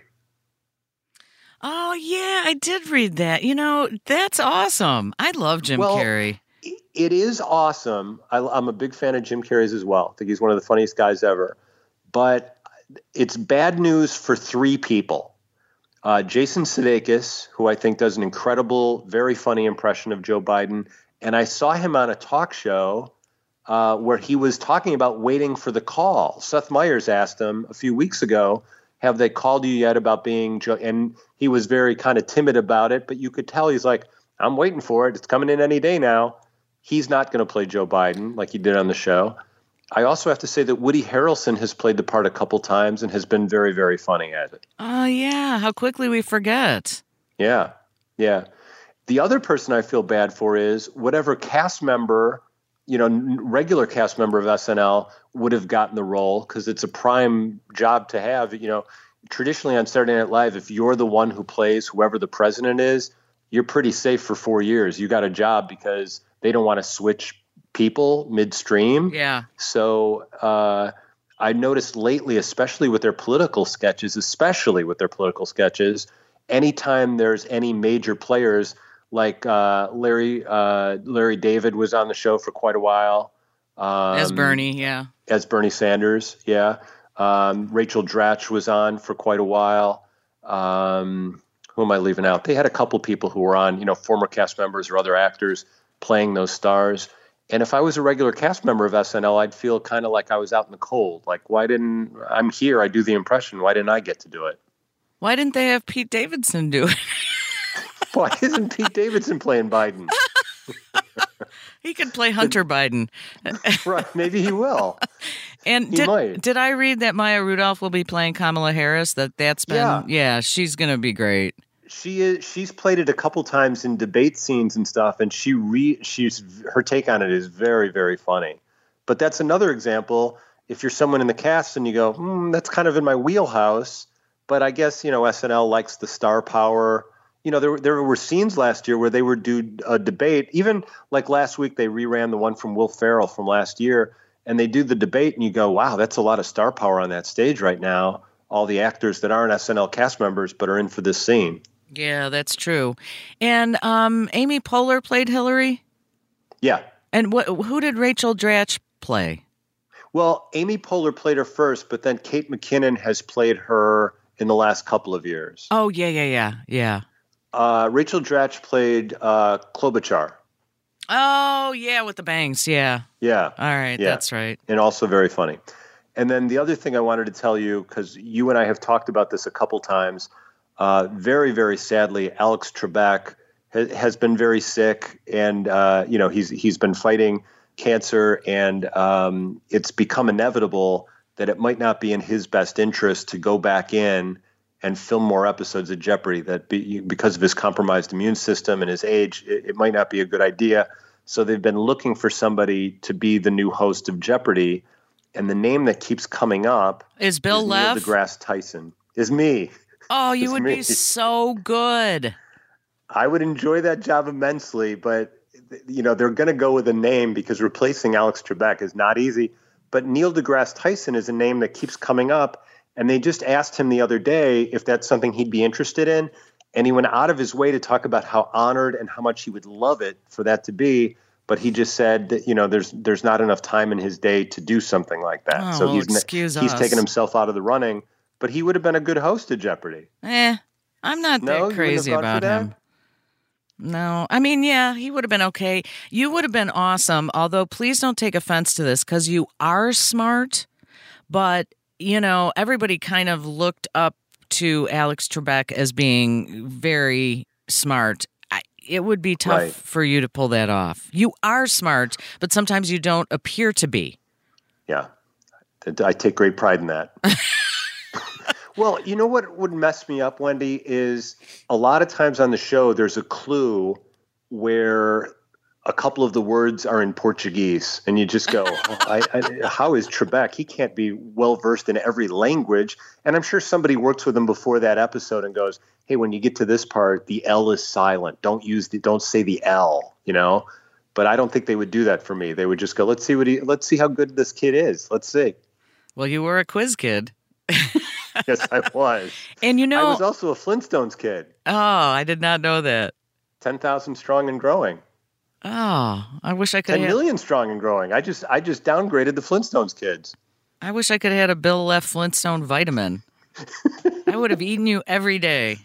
Oh, yeah, I did read that. You know, that's awesome. I love Jim well, Carrey. It is awesome. I, I'm a big fan of Jim Carrey's as well. I think he's one of the funniest guys ever. But it's bad news for three people. Uh, Jason Sudeikis, who I think does an incredible, very funny impression of Joe Biden. And I saw him on a talk show uh, where he was talking about waiting for the call. Seth Meyers asked him a few weeks ago, have they called you yet about being Joe? And he was very kind of timid about it, but you could tell he's like, I'm waiting for it. It's coming in any day now. He's not going to play Joe Biden like he did on the show. I also have to say that Woody Harrelson has played the part a couple times and has been very, very funny at it. Oh, yeah. How quickly we forget. Yeah. Yeah. The other person I feel bad for is whatever cast member, you know, regular cast member of S N L would have gotten the role, because it's a prime job to have. You know, traditionally on Saturday Night Live, if you're the one who plays whoever the president is, you're pretty safe for four years. You got a job because they don't want to switch people midstream. Yeah. So uh, I noticed lately, especially with their political sketches, especially with their political sketches, anytime there's any major players, like uh, Larry uh, Larry David was on the show for quite a while. Um, As Bernie, yeah. As Bernie Sanders, yeah. Um, Rachel Dratch was on for quite a while. Um, who am I leaving out? They had a couple people who were on, you know, former cast members or other actors playing those stars. And if I was a regular cast member of S N L, I'd feel kind of like I was out in the cold. Like, why didn't I'm here? I do the impression. Why didn't I get to do it? Why didn't they have Pete Davidson do it? Why isn't Pete Davidson playing Biden? He could play Hunter Biden. Right. Maybe he will. And he did, might. did I read that Maya Rudolph will be playing Kamala Harris? That that's been Yeah, yeah she's going to be great. She is. She's played it a couple times in debate scenes and stuff, and she re. She's her take on it is very, very funny. But that's another example. If you're someone in the cast and you go, hmm, that's kind of in my wheelhouse, but I guess you know S N L likes the star power. You know, there there were scenes last year where they would do a debate. Even like last week, they reran the one from Will Ferrell from last year, and they do the debate, and you go, wow, that's a lot of star power on that stage right now. All the actors that aren't S N L cast members but are in for this scene. Yeah, that's true. And um, Amy Poehler played Hillary? Yeah. And wh- who did Rachel Dratch play? Well, Amy Poehler played her first, but then Kate McKinnon has played her in the last couple of years. Oh, yeah, yeah, yeah, yeah. Uh, Rachel Dratch played uh, Klobuchar. Oh, yeah, with the bangs, yeah. Yeah. All right, yeah. That's right. And also very funny. And then the other thing I wanted to tell you, because you and I have talked about this a couple times, uh, very, very sadly, Alex Trebek ha- has been very sick, and uh, you know he's he's been fighting cancer, and um, it's become inevitable that it might not be in his best interest to go back in and film more episodes of Jeopardy. That be, because of his compromised immune system and his age, it, it might not be a good idea. So they've been looking for somebody to be the new host of Jeopardy. And the name that keeps coming up is Bill is Leff? Neil deGrasse Tyson. Is me. Oh, you It's would me. be so good. I would enjoy that job immensely, but you know they're going to go with a name because replacing Alex Trebek is not easy. But Neil deGrasse Tyson is a name that keeps coming up, and they just asked him the other day if that's something he'd be interested in, and he went out of his way to talk about how honored and how much he would love it for that to be. But he just said that, you know, there's there's not enough time in his day to do something like that. Oh, so well, he's excuse he's us. taken himself out of the running. But he would have been a good host of Jeopardy. Eh, I'm not No, you that wouldn't crazy have gone for about that? him. No, I mean, yeah, he would have been okay. You would have been awesome, although please don't take offense to this because you are smart. But, you know, everybody kind of looked up to Alex Trebek as being very smart. I, it would be tough Right. for you to pull that off. You are smart, but sometimes you don't appear to be. Yeah. I take great pride in that. Well, you know what would mess me up, Wendy, is a lot of times on the show, there's a clue where a couple of the words are in Portuguese, and you just go, oh, I, I, how is Trebek? He can't be well-versed in every language. And I'm sure somebody works with him before that episode and goes, hey, when you get to this part, the L is silent. Don't use the, don't say the L, you know? But I don't think they would do that for me. They would just go, let's see what he, let's see how good this kid is. Let's see. Well, you were a quiz kid. Yes, I was. And you know, I was also a Flintstones kid. Oh, I did not know that. ten thousand strong and growing. Oh, I wish I could ten have million strong and growing. I just I just downgraded the Flintstones kids. I wish I could have had a Bill F. Flintstone vitamin. I would have eaten you every day.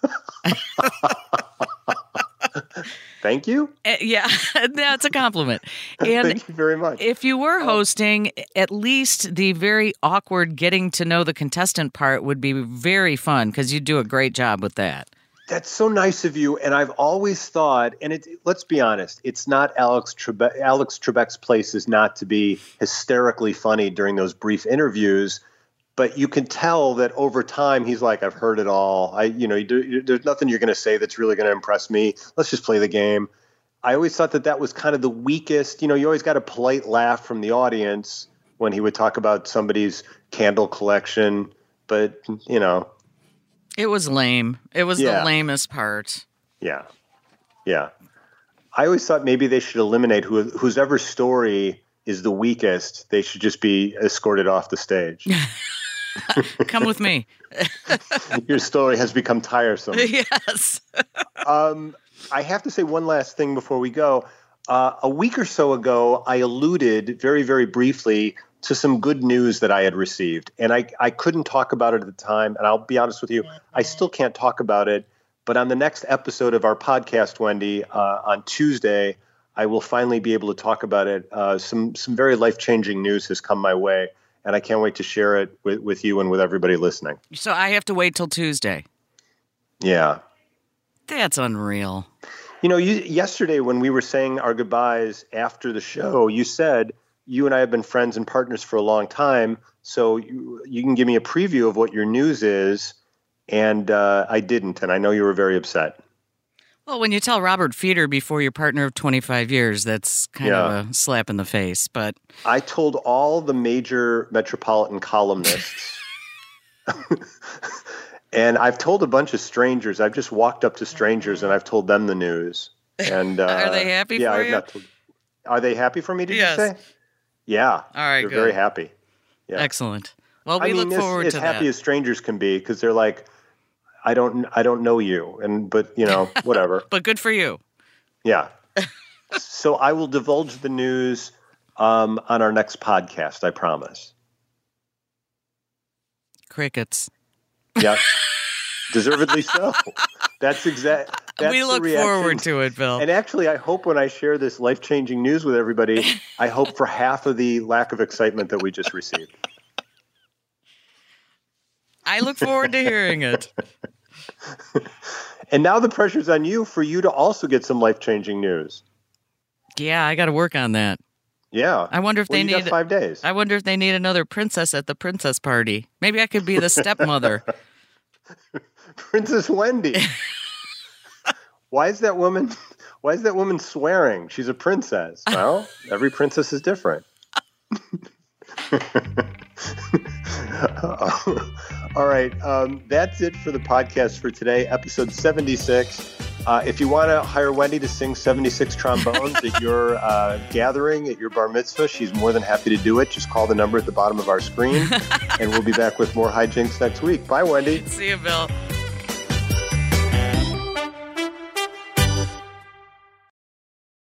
Thank you. Uh, yeah, that's a compliment. And Thank you very much. if you were hosting, at least the very awkward getting to know the contestant part would be very fun because you do a great job with that. That's so nice of you. And I've always thought, and it, let's be honest, it's not Alex Trebek. Alex Trebek's place is not to be hysterically funny during those brief interviews. But you can tell that over time, he's like, I've heard it all. I, you know, you do, there's nothing you're going to say that's really going to impress me. Let's just play the game. I always thought that that was kind of the weakest. You know, you always got a polite laugh from the audience when he would talk about somebody's candle collection. But, you know. It was lame. It was Yeah. the lamest part. Yeah. Yeah. I always thought maybe they should eliminate who, whose ever story is the weakest. They should just be escorted off the stage. Come with me. Your story has become tiresome. Yes. um, I have to say one last thing before we go. Uh, a week or so ago, I alluded very, very briefly to some good news that I had received. And I, I couldn't talk about it at the time. And I'll be honest with you, I still can't talk about it. But on the next episode of our podcast, Wendy, uh, on Tuesday, I will finally be able to talk about it. Uh, some some very life-changing news has come my way. And I can't wait to share it with, with you and with everybody listening. So I have to wait till Tuesday. Yeah. That's unreal. You know, you, yesterday when we were saying our goodbyes after the show, you said you and I have been friends and partners for a long time. So you, you can give me a preview of what your news is. And uh, I didn't. And I know you were very upset. Well, when you tell Robert Feeder before your partner of twenty-five years, that's kind Yeah. of a slap in the face. But I told all the major metropolitan columnists. And I've told a bunch of strangers. I've just walked up to strangers and I've told them the news. And uh, Are they happy yeah, for I've you? not told, are they happy for me, did Yes. you say? Yeah. All right, They're good. very happy. Yeah. Excellent. Well, we I mean, look forward as, to as happy that. as strangers can be, because they're like, I don't, I don't know you, and but you know, whatever. But good for you. Yeah. So I will divulge the news um, on our next podcast. I promise. Crickets. Yeah. Deservedly so. That's exact. That's we the look reaction. forward to it, Bill. And actually, I hope when I share this life-changing news with everybody, I hope for half of the lack of excitement that we just received. I look forward to hearing it. And now the pressure's on you for you to also get some life-changing news. Yeah, I got to work on that. Yeah. I wonder if well, they you need got five days. I wonder if they need another princess at the princess party. Maybe I could be the stepmother. Princess Wendy. Why is that woman? Why is that woman swearing? She's a princess. Well, every princess is different. All right, um, that's it for the podcast for today, episode seventy-six. Uh, if you want to hire Wendy to sing seventy-six trombones at your uh, gathering, at your bar mitzvah, she's more than happy to do it. Just call the number at the bottom of our screen, and we'll be back with more hijinks next week. Bye, Wendy. See you, Bill.